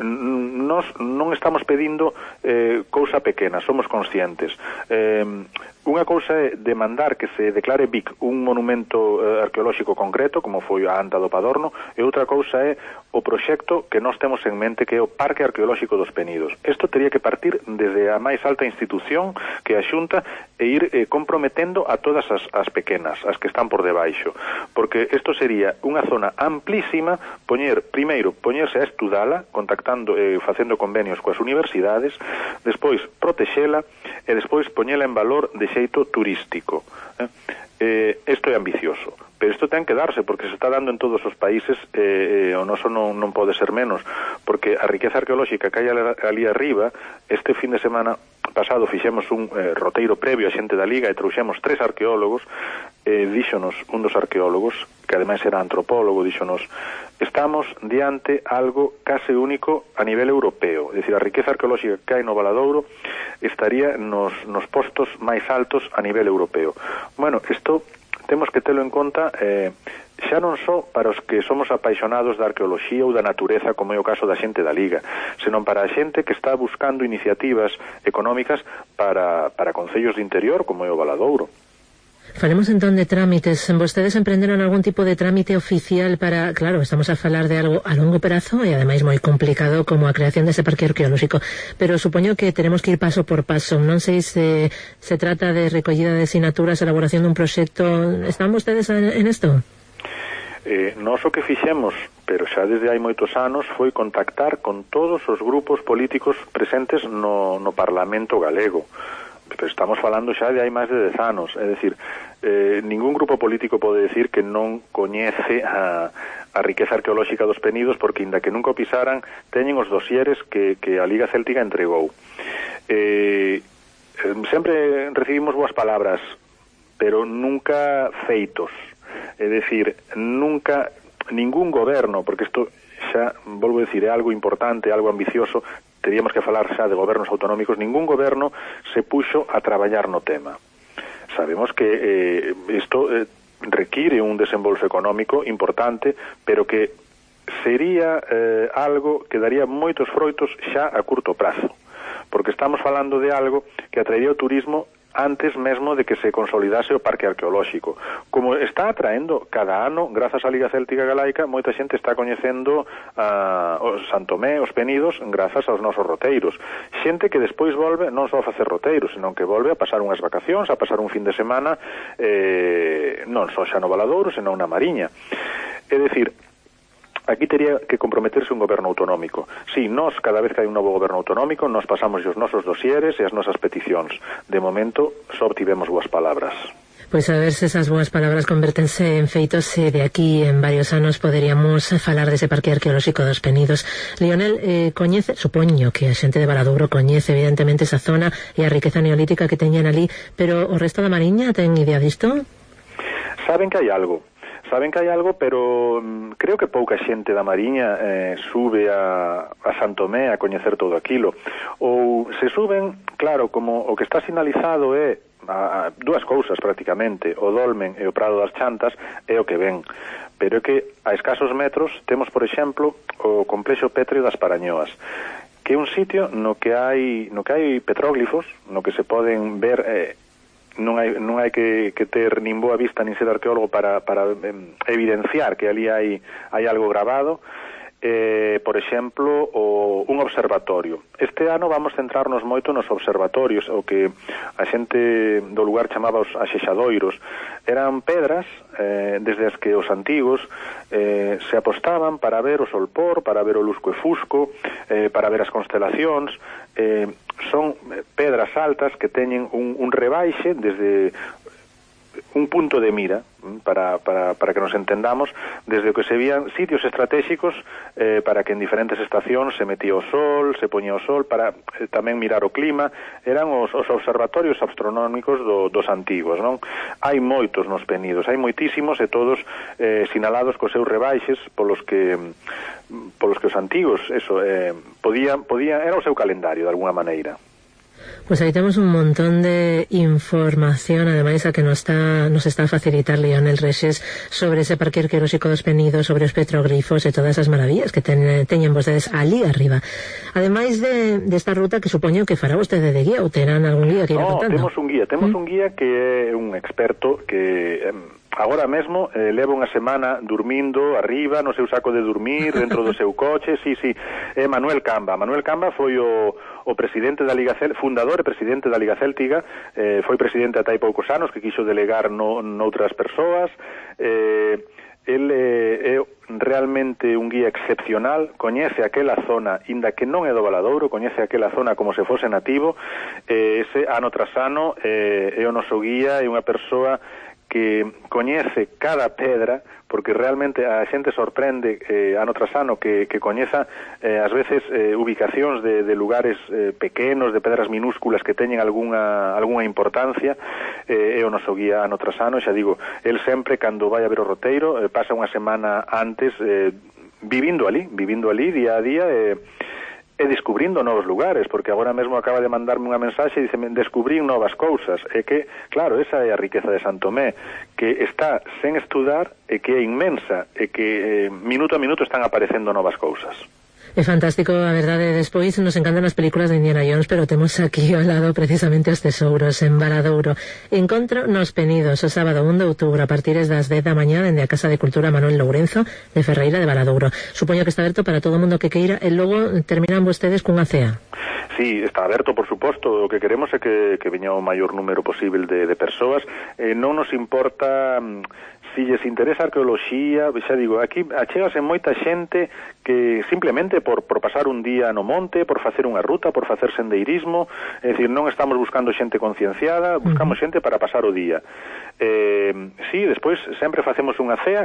N: Nos non estamos pedindo eh, cousa pequena, somos conscientes. Eh, Unha cousa é demandar que se declare V I C un monumento eh, arqueolóxico concreto, como foi a Anta do Padorno, e outra cousa é o proxecto que nós temos en mente, que é o Parque Arqueolóxico dos Penidos. Isto teria que partir desde a máis alta institución, que é a Xunta, e ir eh, comprometendo a todas as, as pequenas, as que están por debaixo, porque isto sería unha zona amplísima, poñer, primeiro, poñerse a estudala, contactando e eh, facendo convenios coas universidades, despois protexela, e despois poñela en valor de xeito turístico. Eh? Eh, isto é ambicioso, pero isto ten que darse, porque se está dando en todos os países, eh, eh, o noso non, non pode ser menos, porque a riqueza arqueolóxica que hai ali arriba, este fin de semana pasado fixemos un eh, roteiro previo a xente da Liga e trouxemos tres arqueólogos, e eh, díxonos un dos arqueólogos, que ademais era antropólogo, díxonos, estamos diante algo case único a nivel europeo, é dicir, a riqueza arqueolóxica que hai no Valadouro estaría nos, nos postos máis altos a nivel europeo. Bueno, isto temos que telo en conta eh, xa non só para os que somos apaixonados da arqueoloxía ou da natureza, como é o caso da xente da Liga, senón para a xente que está buscando iniciativas económicas para, para concellos de interior, como é o Valadouro.
D: Falemos entón de trámites. Vostedes emprenderon algún tipo de trámite oficial para, claro, estamos a falar de algo a longo prazo e ademais moi complicado como a creación dese parque arqueolóxico, pero supoño que teremos que ir paso por paso. Non sei se se trata de recollida de sinaturas, elaboración dun proxecto. ¿Están vostedes en isto?
N: Eh, nós o que fixemos, pero xa desde hai moitos anos, foi contactar con todos os grupos políticos presentes no, no Parlamento galego. Pero estamos falando xa de hai máis de dez anos, é dicir, eh, ningún grupo político pode decir que non coñece a, a riqueza arqueolóxica dos Penidos, porque inda que nunca o pisaran, teñen os dosieres que, que a Liga Céltica entregou. Eh, sempre recibimos boas palabras, pero nunca feitos, é dicir, nunca ningún goberno, porque isto xa, volvo a decir, é algo importante, algo ambicioso, teríamos que falar xa de gobernos autonómicos, ningún goberno se puxo a traballar no tema. Sabemos que eh, isto eh, require un desembolso económico importante, pero que sería eh, algo que daría moitos froitos xa a curto prazo, porque estamos falando de algo que atraería o turismo antes mesmo de que se consolidase o parque arqueolóxico. Como está atraendo cada ano, grazas á Liga Céltica Galaica, moita xente está coñecendo a uh, Santomé, os Penidos, grazas aos nosos roteiros. Xente que despois volve non só a facer roteiros, senón que volve a pasar unhas vacacións, a pasar un fin de semana, eh, non só xa no Valadouro, senón na Mariña. É dicir, aquí tería que comprometerse un goberno autonómico. Si, nós, cada vez que hai un novo goberno autonómico, nos pasamos os nosos dosieres e as nosas peticións. De momento, só obtivemos boas palabras.
D: Pois a ver se esas boas palabras convertense en feitos e de aquí en varios anos poderíamos falar dese parque arqueolóxico dos Penidos. Lionel, eh, coñece, supoño que a xente de Valadouro coñece evidentemente esa zona e a riqueza neolítica que teñen ali, pero o resto da Mariña ten idea disto?
N: Saben que hai algo. Saben que hai algo, pero mm, creo que pouca xente da Mariña eh, sube a, a Santomé a coñecer todo aquilo. Ou se suben, claro, como o que está sinalizado é a, a, dúas cousas prácticamente, o Dolmen e o Prado das Chantas, é o que ven. Pero é que a escasos metros temos, por exemplo, o complexo pétreo das Parañoas, que é un sitio no que hai no que hai petróglifos, no que se poden ver eh, non hai, non hai que, que ter nin boa vista nin ser arqueólogo para, para eh, evidenciar que ali hai, hai algo grabado. Eh, por exemplo, o, un observatorio. Este ano vamos centrarnos moito nos observatorios, o que a xente do lugar chamaba os axexadoiros. Eran pedras eh, desde as que os antigos eh, se apostaban para ver o solpor, para ver o lusco e fusco, eh, para ver as constelacións. Eh, son pedras altas que teñen un, un rebaixe desde un punto de mira, para, para, para que nos entendamos, desde que se vían sitios estratégicos eh, para que en diferentes estacións se metía o sol, se poñía o sol, para eh, tamén mirar o clima. Eran os, os observatorios astronómicos do, dos antigos, non? Hai moitos nos Penidos, hai moitísimos, e todos eh, sinalados cos seus rebaixes polos que polos que os antigos, eso, eh, podían, podían, era o seu calendario de alguna maneira.
D: Pues aí temos un montón de información, ademais a que nos está, nos está a facilitar Lionel Rexes sobre ese parque arqueolóxico dos Penidos, sobre os petroglifos e todas as maravillas que ten, teñen vostedes ali arriba. Ademais de, de esta ruta que supoño que fará vostede de guía, ou terán algún guía que ir
N: no,
D: contando?
N: No, temos un guía, temos
D: ¿Mm?
N: un guía que é un experto que... Eh, agora mesmo eh, leva unha semana dormindo arriba no seu saco de dormir dentro do seu coche. Sí, sí, é Manuel Camba. Manuel Camba foi o, o presidente da Liga Céltica, fundador e presidente da Liga Céltica, eh, foi presidente ata hai poucos anos, que quiso delegar no, noutras persoas. Eh, el eh, é realmente un guía excepcional, coñece aquela zona, inda que non é do Valadouro, coñece aquela zona como se fose nativo. Eh, ese ano tras ano eh, é o noso guía, é unha persoa que coñece cada pedra, porque realmente a xente sorprende eh, ano tras ano que, que coñeza eh, ás veces eh, ubicacións de, de lugares eh, pequenos, de pedras minúsculas que teñen algunha, algunha importancia. Eh, é o noso guía ano tras ano, xa digo, el sempre cando vai a ver o roteiro eh, pasa unha semana antes eh, vivindo ali, vivindo ali día a día e eh, e descubrindo novos lugares, porque agora mesmo acaba de mandarme unha mensaxe e dice, descubrí novas cousas. É que, claro, esa é a riqueza de Santomé, que está sen estudar e que é inmensa, e que eh, minuto a minuto están aparecendo novas cousas.
D: É fantástico, a verdade. Despois nos encantan as películas de Indiana Jones, pero temos aquí ao lado precisamente os tesouros en Valadouro. Encontro nos Penidos o sábado un de outubro a partir das dez da mañá dende a Casa de Cultura Manuel Lourenzo de Ferreira de Valadouro. Supoño que está aberto para todo o mundo que queira e logo terminan vostedes cunha cea.
N: Sí, está aberto, por suposto. O que queremos é que, que veña o maior número posible de, de persoas. Eh, non nos importa... Si lles interesa a arqueoloxía, xa digo, aquí achégase moita xente que simplemente por, por pasar un día no monte, por facer unha ruta, por facer sendeirismo, é dicir, non estamos buscando xente concienciada, buscamos xente para pasar o día. Eh, sí, despois sempre facemos unha cea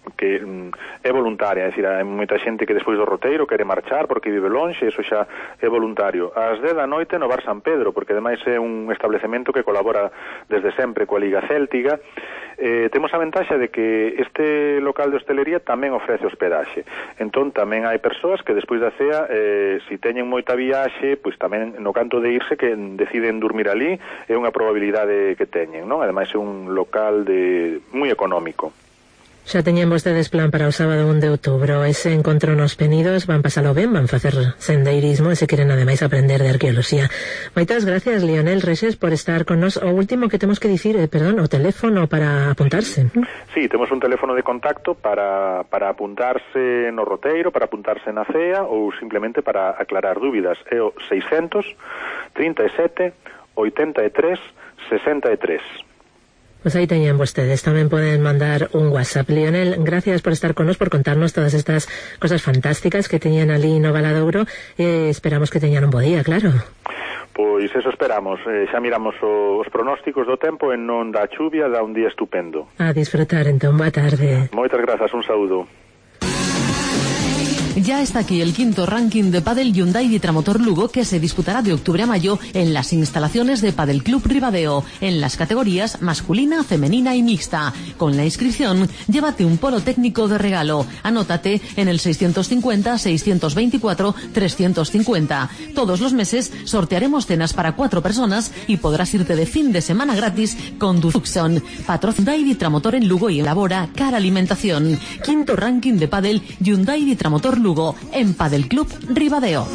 N: que mm, é voluntaria, é dicir, hai moita xente que despois do roteiro quere marchar porque vive lonxe, eso xa é voluntario. Ás dez da noite no Bar San Pedro, porque ademais é un establecemento que colabora desde sempre coa Liga Céltica. Eh, temos a ventaxa de que este local de hostelería tamén ofrece hospedaxe. Entón tamén hai persoas que despois da cea, eh, si teñen moita viaxe, pois tamén no canto de irse que deciden dormir ali, é unha probabilidade que teñen, non? Ademais é un local de moi económico.
D: Xa teñen vostedes plan para o sábado un de outubro. Ese encontro nos Penidos van pasalo ben, van facer sendeirismo e se queren ademais aprender de arqueoloxía. Moitas gracias, Lionel Rexes, por estar con nos. O último que temos que dicir, eh, perdón, o teléfono para apuntarse.
N: Sí, temos un teléfono de contacto para, para apuntarse no roteiro, para apuntarse na cea ou simplemente para aclarar dúbidas. É o seiscentos, trinta e sete, oitenta e tres, sesenta e tres.
D: Pues ahí tenían ustedes, también pueden mandar un WhatsApp. Lionel, gracias por estar con nos, por contarnos todas estas cosas fantásticas que tenían ali no Valadouro. Eh, esperamos que teñan un bo día, claro.
N: Pois eso esperamos, eh, xa miramos o, os pronósticos do tempo e non da chuvia, da un día estupendo.
D: A disfrutar, entón, boa tarde.
N: Moitas grazas, un saúdo.
C: Ya está aquí el quinto ranking de pádel Hyundai Vitramotor Lugo, que se disputará de octubre a mayo en las instalaciones de Padel Club Ribadeo, en las categorías masculina, femenina y mixta. Con la inscripción, llévate un polo técnico de regalo. Anótate en el seiscientos cincuenta, seiscientos veinticuatro, trescientos cincuenta. Todos los meses sortearemos cenas para cuatro personas y podrás irte de fin de semana gratis con Duxon. Patrocina Hyundai Vitramotor en Lugo y elabora Cara Alimentación. Quinto ranking de pádel Hyundai Vitramotor Lugo. Lugo, en Padel Club Ribadeo.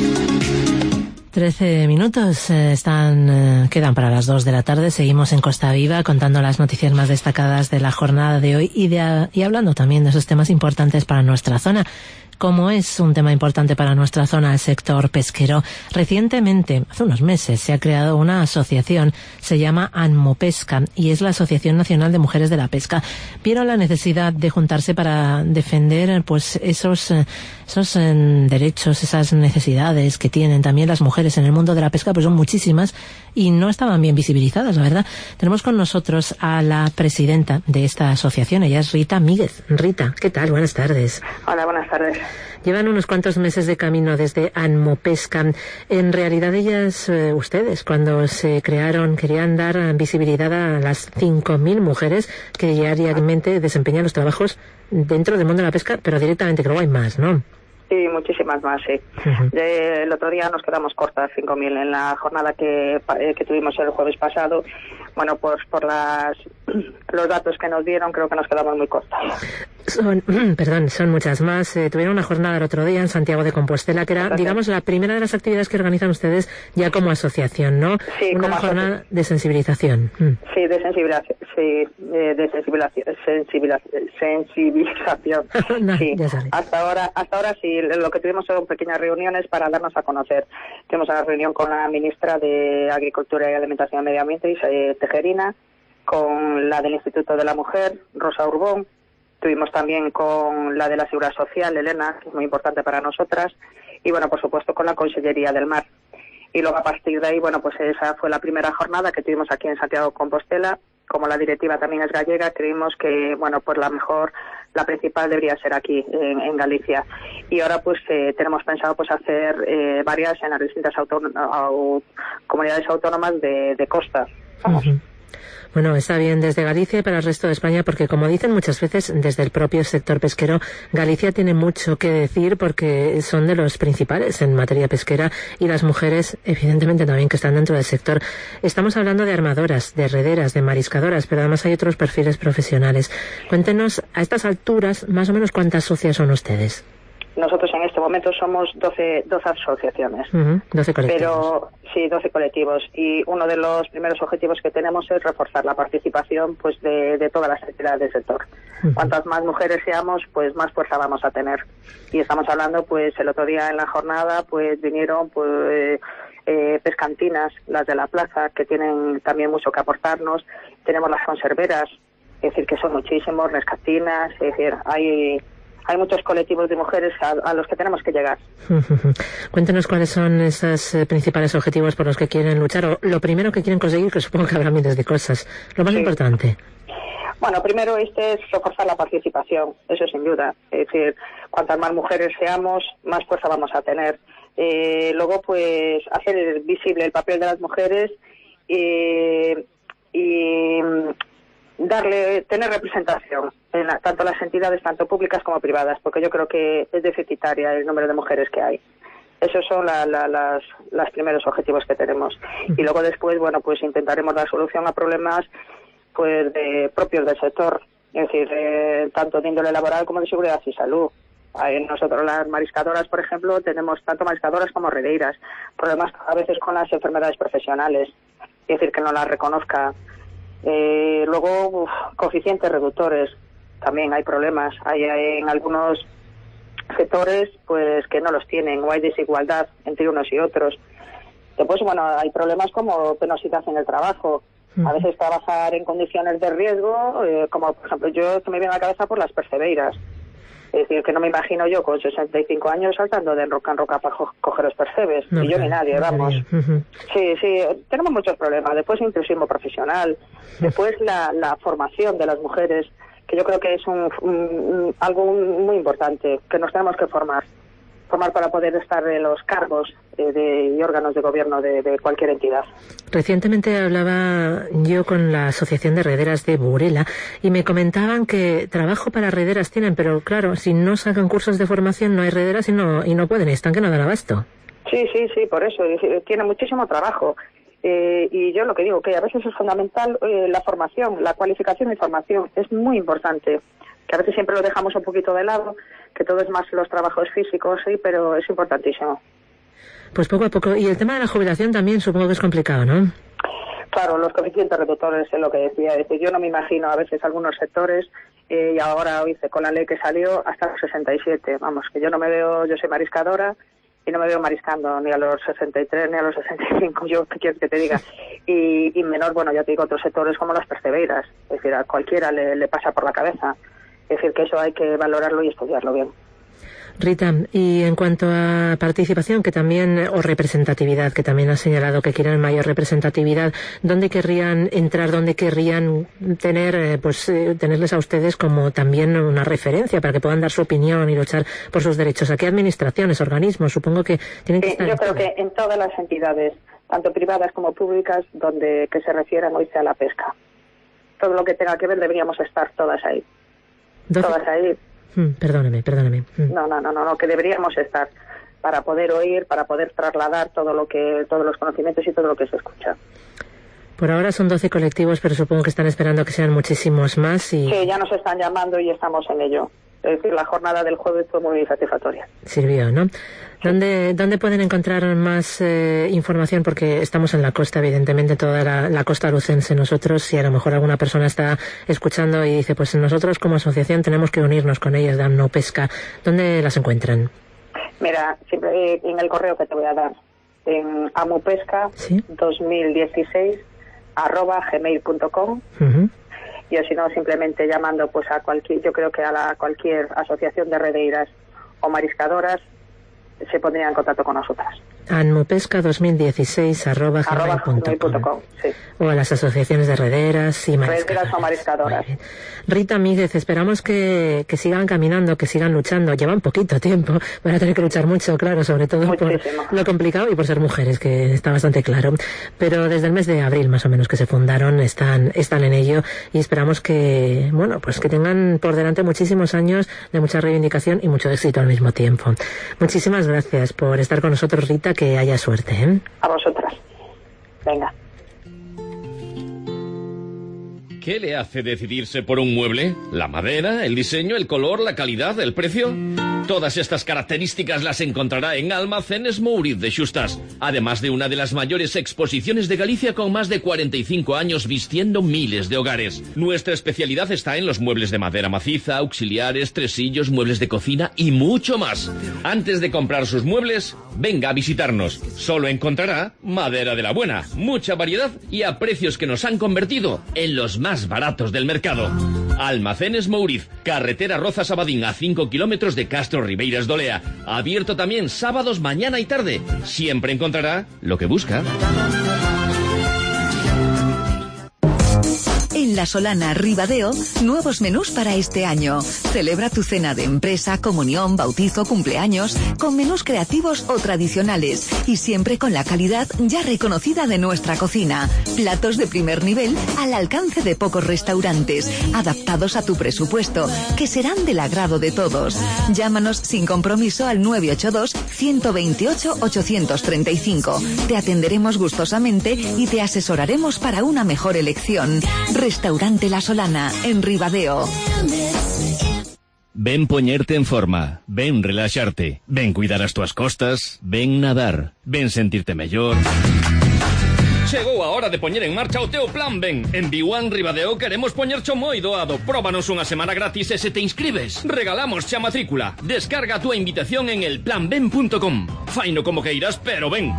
D: Trece minutos eh, están eh, quedan para las dos de la tarde. Seguimos en Costa Viva contando las noticias más destacadas de la jornada de hoy y, de, y hablando también de esos temas importantes para nuestra zona. Como es un tema importante para nuestra zona, el sector pesquero, recientemente, hace unos meses, se ha creado una asociación, se llama ANMOPESCA, y es la Asociación Nacional de Mujeres de la Pesca. Vieron la necesidad de juntarse para defender pues esos, esos eh, derechos, esas necesidades que tienen también las mujeres en el mundo de la pesca, pues son muchísimas y no estaban bien visibilizadas, la verdad. Tenemos con nosotros a la presidenta de esta asociación, ella es Rita Míguez. Rita, ¿qué tal? Buenas tardes.
O: Hola, buenas tardes.
D: Llevan unos cuantos meses de camino desde ANMOPESCA. En realidad ellas, eh, ustedes, cuando se crearon, querían dar visibilidad a las cinco mil mujeres que diariamente desempeñan los trabajos dentro del mundo de la pesca, pero directamente, creo que hay más, ¿no?
O: Sí, muchísimas más, sí. Uh-huh. De, el otro día nos quedamos cortas, cinco mil, en la jornada que, eh, que tuvimos el jueves pasado. Bueno, pues por las los datos que nos dieron, creo que nos quedamos muy cortas.
D: Son, perdón, son muchas más. Eh, tuvieron una jornada el otro día en Santiago de Compostela, que era, Gracias. digamos, la primera de las actividades que organizan ustedes ya como asociación, ¿no?
O: Sí,
D: una
O: como
D: jornada
O: asociación.
D: de sensibilización. Mm.
O: Sí, de sensibilización. Sí, de sensibilización. Sensibilización. sensibilización.
D: no,
O: sí.
D: Ya sabes.
O: Hasta ahora, hasta ahora sí, lo que tuvimos fueron pequeñas reuniones para darnos a conocer. Tuvimos una reunión con la ministra de Agricultura y Alimentación y Medio Ambiente, Isabel Tejerina, con la del Instituto de la Mujer, Rosa Urbón. Tuvimos también con la de la Seguridad Social, Elena, que es muy importante para nosotras, y bueno, por supuesto con la Consellería del Mar. Y luego a partir de ahí, bueno, pues esa fue la primera jornada que tuvimos aquí en Santiago de Compostela. Como la directiva también es gallega, creímos que, bueno, pues la mejor, la principal debería ser aquí, en, en Galicia. Y ahora pues eh, tenemos pensado pues hacer eh, varias en las distintas auton- au- comunidades autónomas de, de costa. Vamos.
D: Uh-huh. Bueno, está bien desde Galicia y para el resto de España, porque como dicen muchas veces desde el propio sector pesquero, Galicia tiene mucho que decir porque son de los principales en materia pesquera y las mujeres, evidentemente también que están dentro del sector. Estamos hablando de armadoras, de rederas, de mariscadoras, pero además hay otros perfiles profesionales. Cuéntenos, a estas alturas, más o menos cuántas socias son ustedes.
O: Nosotros en este momento somos doce, doce asociaciones.
D: Uh-huh, doce colectivos.
O: Pero sí, doce colectivos. Y uno de los primeros objetivos que tenemos es reforzar la participación pues de, de todas las entidades del sector. Uh-huh. Cuantas más mujeres seamos, pues más fuerza vamos a tener. Y estamos hablando, pues el otro día en la jornada, pues vinieron pues eh, pescantinas, las de la plaza, que tienen también mucho que aportarnos. Tenemos las conserveras, es decir, que son muchísimos, rescatinas, es decir, hay... Hay muchos colectivos de mujeres a, a los que tenemos que llegar.
D: Cuéntenos cuáles son esos eh, principales objetivos por los que quieren luchar, o lo primero que quieren conseguir, que supongo que habrá miles de cosas. Lo más sí. importante.
O: Bueno, primero este es reforzar la participación, eso sin duda. Es decir, cuantas más mujeres seamos, más fuerza vamos a tener. Eh, luego, pues, hacer visible el papel de las mujeres eh, y darle, tener representación en la, tanto las entidades, tanto públicas como privadas, porque yo creo que es deficitaria el número de mujeres que hay. Esos son la, la, las, los primeros objetivos que tenemos. Y luego después, bueno, pues intentaremos dar solución a problemas pues de, propios del sector, es decir, eh, tanto de índole laboral como de seguridad y salud. Hay nosotros las mariscadoras, por ejemplo, tenemos tanto mariscadoras como redeiras, problemas a veces con las enfermedades profesionales, es decir, que no las reconozca. Eh, luego, uf, coeficientes reductores, también hay problemas, hay, hay en algunos sectores pues que no los tienen, o hay desigualdad entre unos y otros. Después, bueno, hay problemas como penosidad en el trabajo. A veces trabajar en condiciones de riesgo, eh, como por ejemplo yo que me viene a la cabeza por las percebeiras. Es decir, que no me imagino yo con sesenta y cinco años saltando de roca en roca para co coger los percebes. No, ni yo ni nadie, no vamos. Uh-huh. Sí, sí, tenemos muchos problemas. Después intrusismo profesional. Después la, la formación de las mujeres, que yo creo que es un, un, un, algo muy importante, que nos tenemos que formar. Formar para poder estar en los cargos eh, de, y órganos de gobierno de, de cualquier entidad.
D: Recientemente hablaba yo con la Asociación de Rederas de Burela y me comentaban que trabajo para rederas tienen, pero claro, si no sacan cursos de formación no hay rederas y no y no pueden, están que no dan abasto.
O: Sí, sí, sí, por eso, tiene muchísimo trabajo. Eh, y yo lo que digo, que a veces es fundamental eh, la formación, la cualificación y formación, es muy importante. Que a veces siempre lo dejamos un poquito de lado, que todo es más los trabajos físicos, sí, pero es importantísimo.
D: Pues poco a poco. Y el tema de la jubilación también supongo que es complicado, ¿no?
O: Claro, los coeficientes reductores es lo que decía. Es decir, yo no me imagino a veces algunos sectores, eh, y ahora hice con la ley que salió hasta los sesenta y siete. Vamos, que yo no me veo, yo soy mariscadora y no me veo mariscando ni a los sesenta y tres ni a los sesenta y cinco, yo qué quieres que te diga. Y, y menor, bueno, ya te digo, otros sectores como las percebeiras. Es decir, a cualquiera le, le pasa por la cabeza. Es decir, que eso hay que valorarlo y estudiarlo bien.
D: Rita, y en cuanto a participación, que también, o representatividad, que también has señalado que quieren mayor representatividad, ¿dónde querrían entrar, dónde querrían tener, eh, pues, eh, tenerles a ustedes como también una referencia para que puedan dar su opinión y luchar por sus derechos? ¿A qué administraciones, organismos? Supongo que tienen que
O: sí,
D: estar...
O: Yo creo que en todas las entidades, tanto privadas como públicas, donde que se refieran hoy a la pesca. Todo lo que tenga que ver deberíamos estar todas ahí.
D: doce...
O: Todas ahí.
D: Mm, perdóname, perdóname. Mm.
O: No, no, no, no, no, que deberíamos estar para poder oír, para poder trasladar todo lo que, todos los conocimientos y todo lo que se escucha.
D: Por ahora son doce colectivos, pero supongo que están esperando que sean muchísimos más y...
O: Sí, ya nos están llamando y estamos en ello. Es decir, la jornada del jueves fue muy satisfactoria.
D: Sirvió, ¿no? ¿Dónde, ¿dónde pueden encontrar más eh, información? Porque estamos en la costa, evidentemente, toda la, la costa lucense. Nosotros, si a lo mejor alguna persona está escuchando y dice, pues nosotros como asociación tenemos que unirnos con ellas de AMNO Pesca, ¿dónde las encuentran?
O: Mira, siempre en el correo que te voy a dar, en amupesca
D: ¿Sí?
O: dos mil dieciséis arroba gmail punto com.
D: Uh-huh.
O: Y o si no, simplemente llamando pues a cualquier, yo creo que a la cualquier asociación de redeiras o mariscadoras se pondría en contacto con nosotras.
D: Anmopesca dos mil dieciséis arroba gmail punto com.
O: Sí.
D: O a las asociaciones de rederas y mariscadoras.
O: Rederas o mariscadoras.
D: Rita Míguez, esperamos que, que sigan caminando, que sigan luchando. Llevan poquito tiempo, van a tener que luchar mucho, claro, sobre todo
O: Muchísimo.
D: por lo complicado y por ser mujeres, que está bastante claro. Pero desde el mes de abril, más o menos, que se fundaron, están, están en ello y esperamos que, bueno, pues que tengan por delante muchísimos años de mucha reivindicación y mucho éxito al mismo tiempo. Muchísimas gracias por estar con nosotros, Rita, que haya suerte, ¿eh?
O: A vosotras. Venga.
G: ¿Qué le hace decidirse por un mueble? ¿La madera, el diseño, el color, la calidad, el precio? Todas estas características las encontrará en Almacenes Mouriz de Xustas, además de una de las mayores exposiciones de Galicia con más de cuarenta y cinco años vistiendo miles de hogares. Nuestra especialidad está en los muebles de madera maciza, auxiliares, tresillos, muebles de cocina y mucho más. Antes de comprar sus muebles, venga a visitarnos. Solo encontrará madera de la buena, mucha variedad y a precios que nos han convertido en los más baratos del mercado. Almacenes Mouriz, carretera Rozas Abadín a cinco kilómetros de Castro Ribeiras de Olea. Abierto también sábados mañana y tarde. Siempre encontrará lo que busca.
P: En La Solana, Ribadeo, nuevos menús para este año. Celebra tu cena de empresa, comunión, bautizo, cumpleaños, con menús creativos o tradicionales y siempre con la calidad ya reconocida de nuestra cocina. Platos de primer nivel al alcance de pocos restaurantes, adaptados a tu presupuesto, que serán del agrado de todos. Llámanos sin compromiso al nueve ocho dos, uno dos ocho, ocho tres cinco. Te atenderemos gustosamente y te asesoraremos para una mejor elección. Restaurante La Solana, en Ribadeo.
G: Ven poñerte en forma, ven relaxarte, ven cuidar as tuas costas, ven nadar, ven sentirte mellor. Chegou a hora de poñer en marcha o teu plan Ben. En B uno Ribadeo queremos poñercho moi doado. Próbanos unha semana gratis e se te inscribes, regalamos xa matrícula. Descarga a túa invitación en el plan ben punto com. Faino como queiras, pero ven.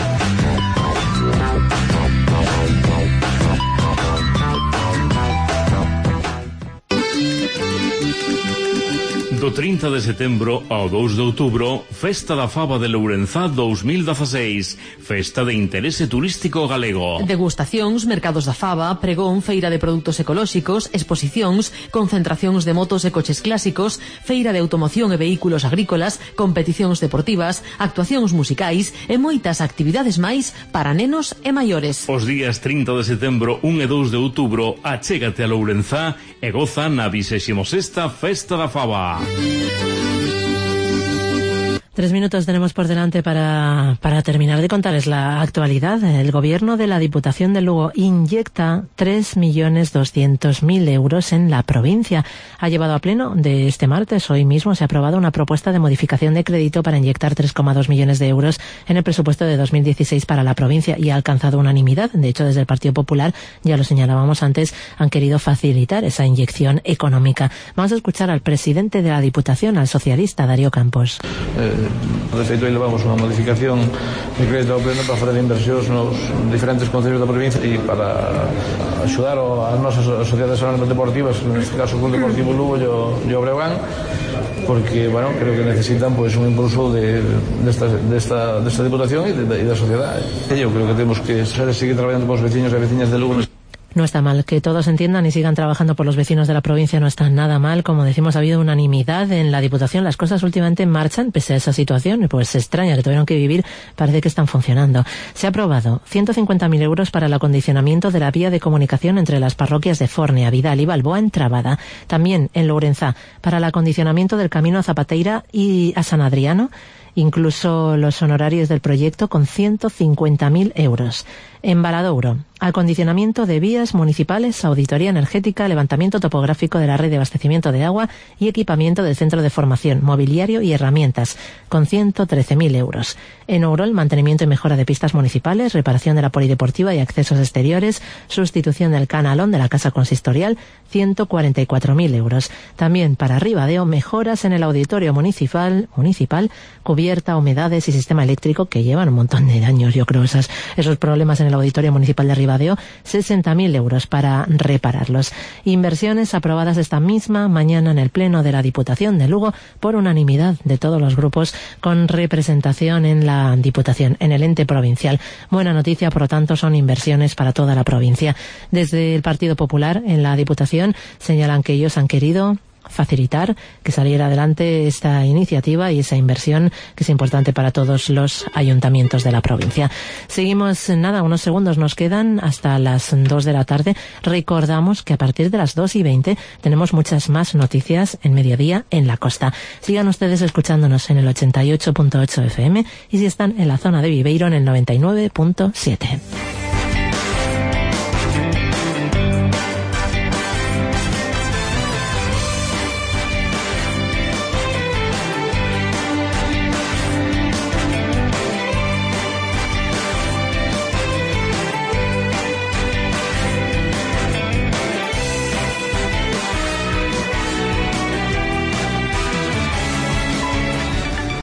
Q: Do trinta de setembro ao dous de outubro, Festa da Faba de Lourenzá dos mil dezaseis, festa de interese turístico galego.
C: Degustacións, mercados da faba, pregón, feira de produtos ecolóxicos, exposicións, concentracións de motos e coches clásicos, feira de automoción e vehículos agrícolas, competicións deportivas, actuacións musicais e moitas actividades máis para nenos e maiores.
Q: Os días trinta de setembro, un e dous de outubro, achégate a Lourenzá e goza na vixésima sexta Festa da Faba.
D: Tres minutos tenemos por delante para, para terminar de contarles la actualidad. El gobierno de la Diputación de Lugo inyecta tres millones doscientos mil euros en la provincia. Ha llevado a pleno de este martes, hoy mismo, se ha aprobado una propuesta de modificación de crédito para inyectar tres coma dos millones de euros en el presupuesto de dos mil dieciséis para la provincia y ha alcanzado unanimidad. De hecho, desde el Partido Popular, ya lo señalábamos antes, han querido facilitar esa inyección económica. Vamos a escuchar al presidente de la Diputación, al socialista Darío Campos.
R: Eh... De feito, aí levamos unha modificación de crédito ao pleno para fazer inversións nos diferentes concellos da provincia e para axudar as nosas sociedades anónimas deportivas, neste caso o Club Deportivo Lugo e o Breogán, porque, bueno, creo que necesitan pues un impulso de, de, esta, de, esta, de esta Diputación e da sociedade. Eu creo que temos que seguir traballando con os veciños e veciñas de Lugo.
D: No está mal, que todos entiendan y sigan trabajando por los vecinos de la provincia no está nada mal. Como decimos, ha habido unanimidad en la Diputación. Las cosas últimamente marchan pese a esa situación. Pues se extraña que tuvieron que vivir, parece que están funcionando. Se ha aprobado ciento cincuenta mil euros para el acondicionamiento de la vía de comunicación entre las parroquias de Fornea, Vidal y Balboa en Trabada. También en Lourenzá, para el acondicionamiento del camino a Zapateira y a San Adriano. Incluso los honorarios del proyecto con ciento cincuenta mil euros. En Valadouro, acondicionamiento de vías municipales, auditoría energética, levantamiento topográfico de la red de abastecimiento de agua y equipamiento del centro de formación, mobiliario y herramientas, con ciento trece mil euros. En Ourol, mantenimiento y mejora de pistas municipales, reparación de la polideportiva y accesos exteriores, sustitución del canalón de la casa consistorial, ciento cuarenta y cuatro mil euros. También para Ribadeo, mejoras en el auditorio municipal, municipal, cubierta, humedades y sistema eléctrico, que llevan un montón de años, yo creo, esas, esos problemas en el Auditorio Municipal de Ribadeo, sesenta mil euros para repararlos. Inversiones aprobadas esta misma mañana en el Pleno de la Diputación de Lugo por unanimidad de todos los grupos con representación en la Diputación, en el ente provincial. Buena noticia, por lo tanto, son inversiones para toda la provincia. Desde el Partido Popular en la Diputación señalan que ellos han querido facilitar que saliera adelante esta iniciativa y esa inversión que es importante para todos los ayuntamientos de la provincia. Seguimos, nada, unos segundos nos quedan hasta las dos de la tarde. Recordamos que a partir de las dos y veinte tenemos muchas más noticias en Mediodía en la Costa. Sigan ustedes escuchándonos en el ochenta y ocho punto ocho F M y si están en la zona de Viveiro en el noventa y nueve punto siete.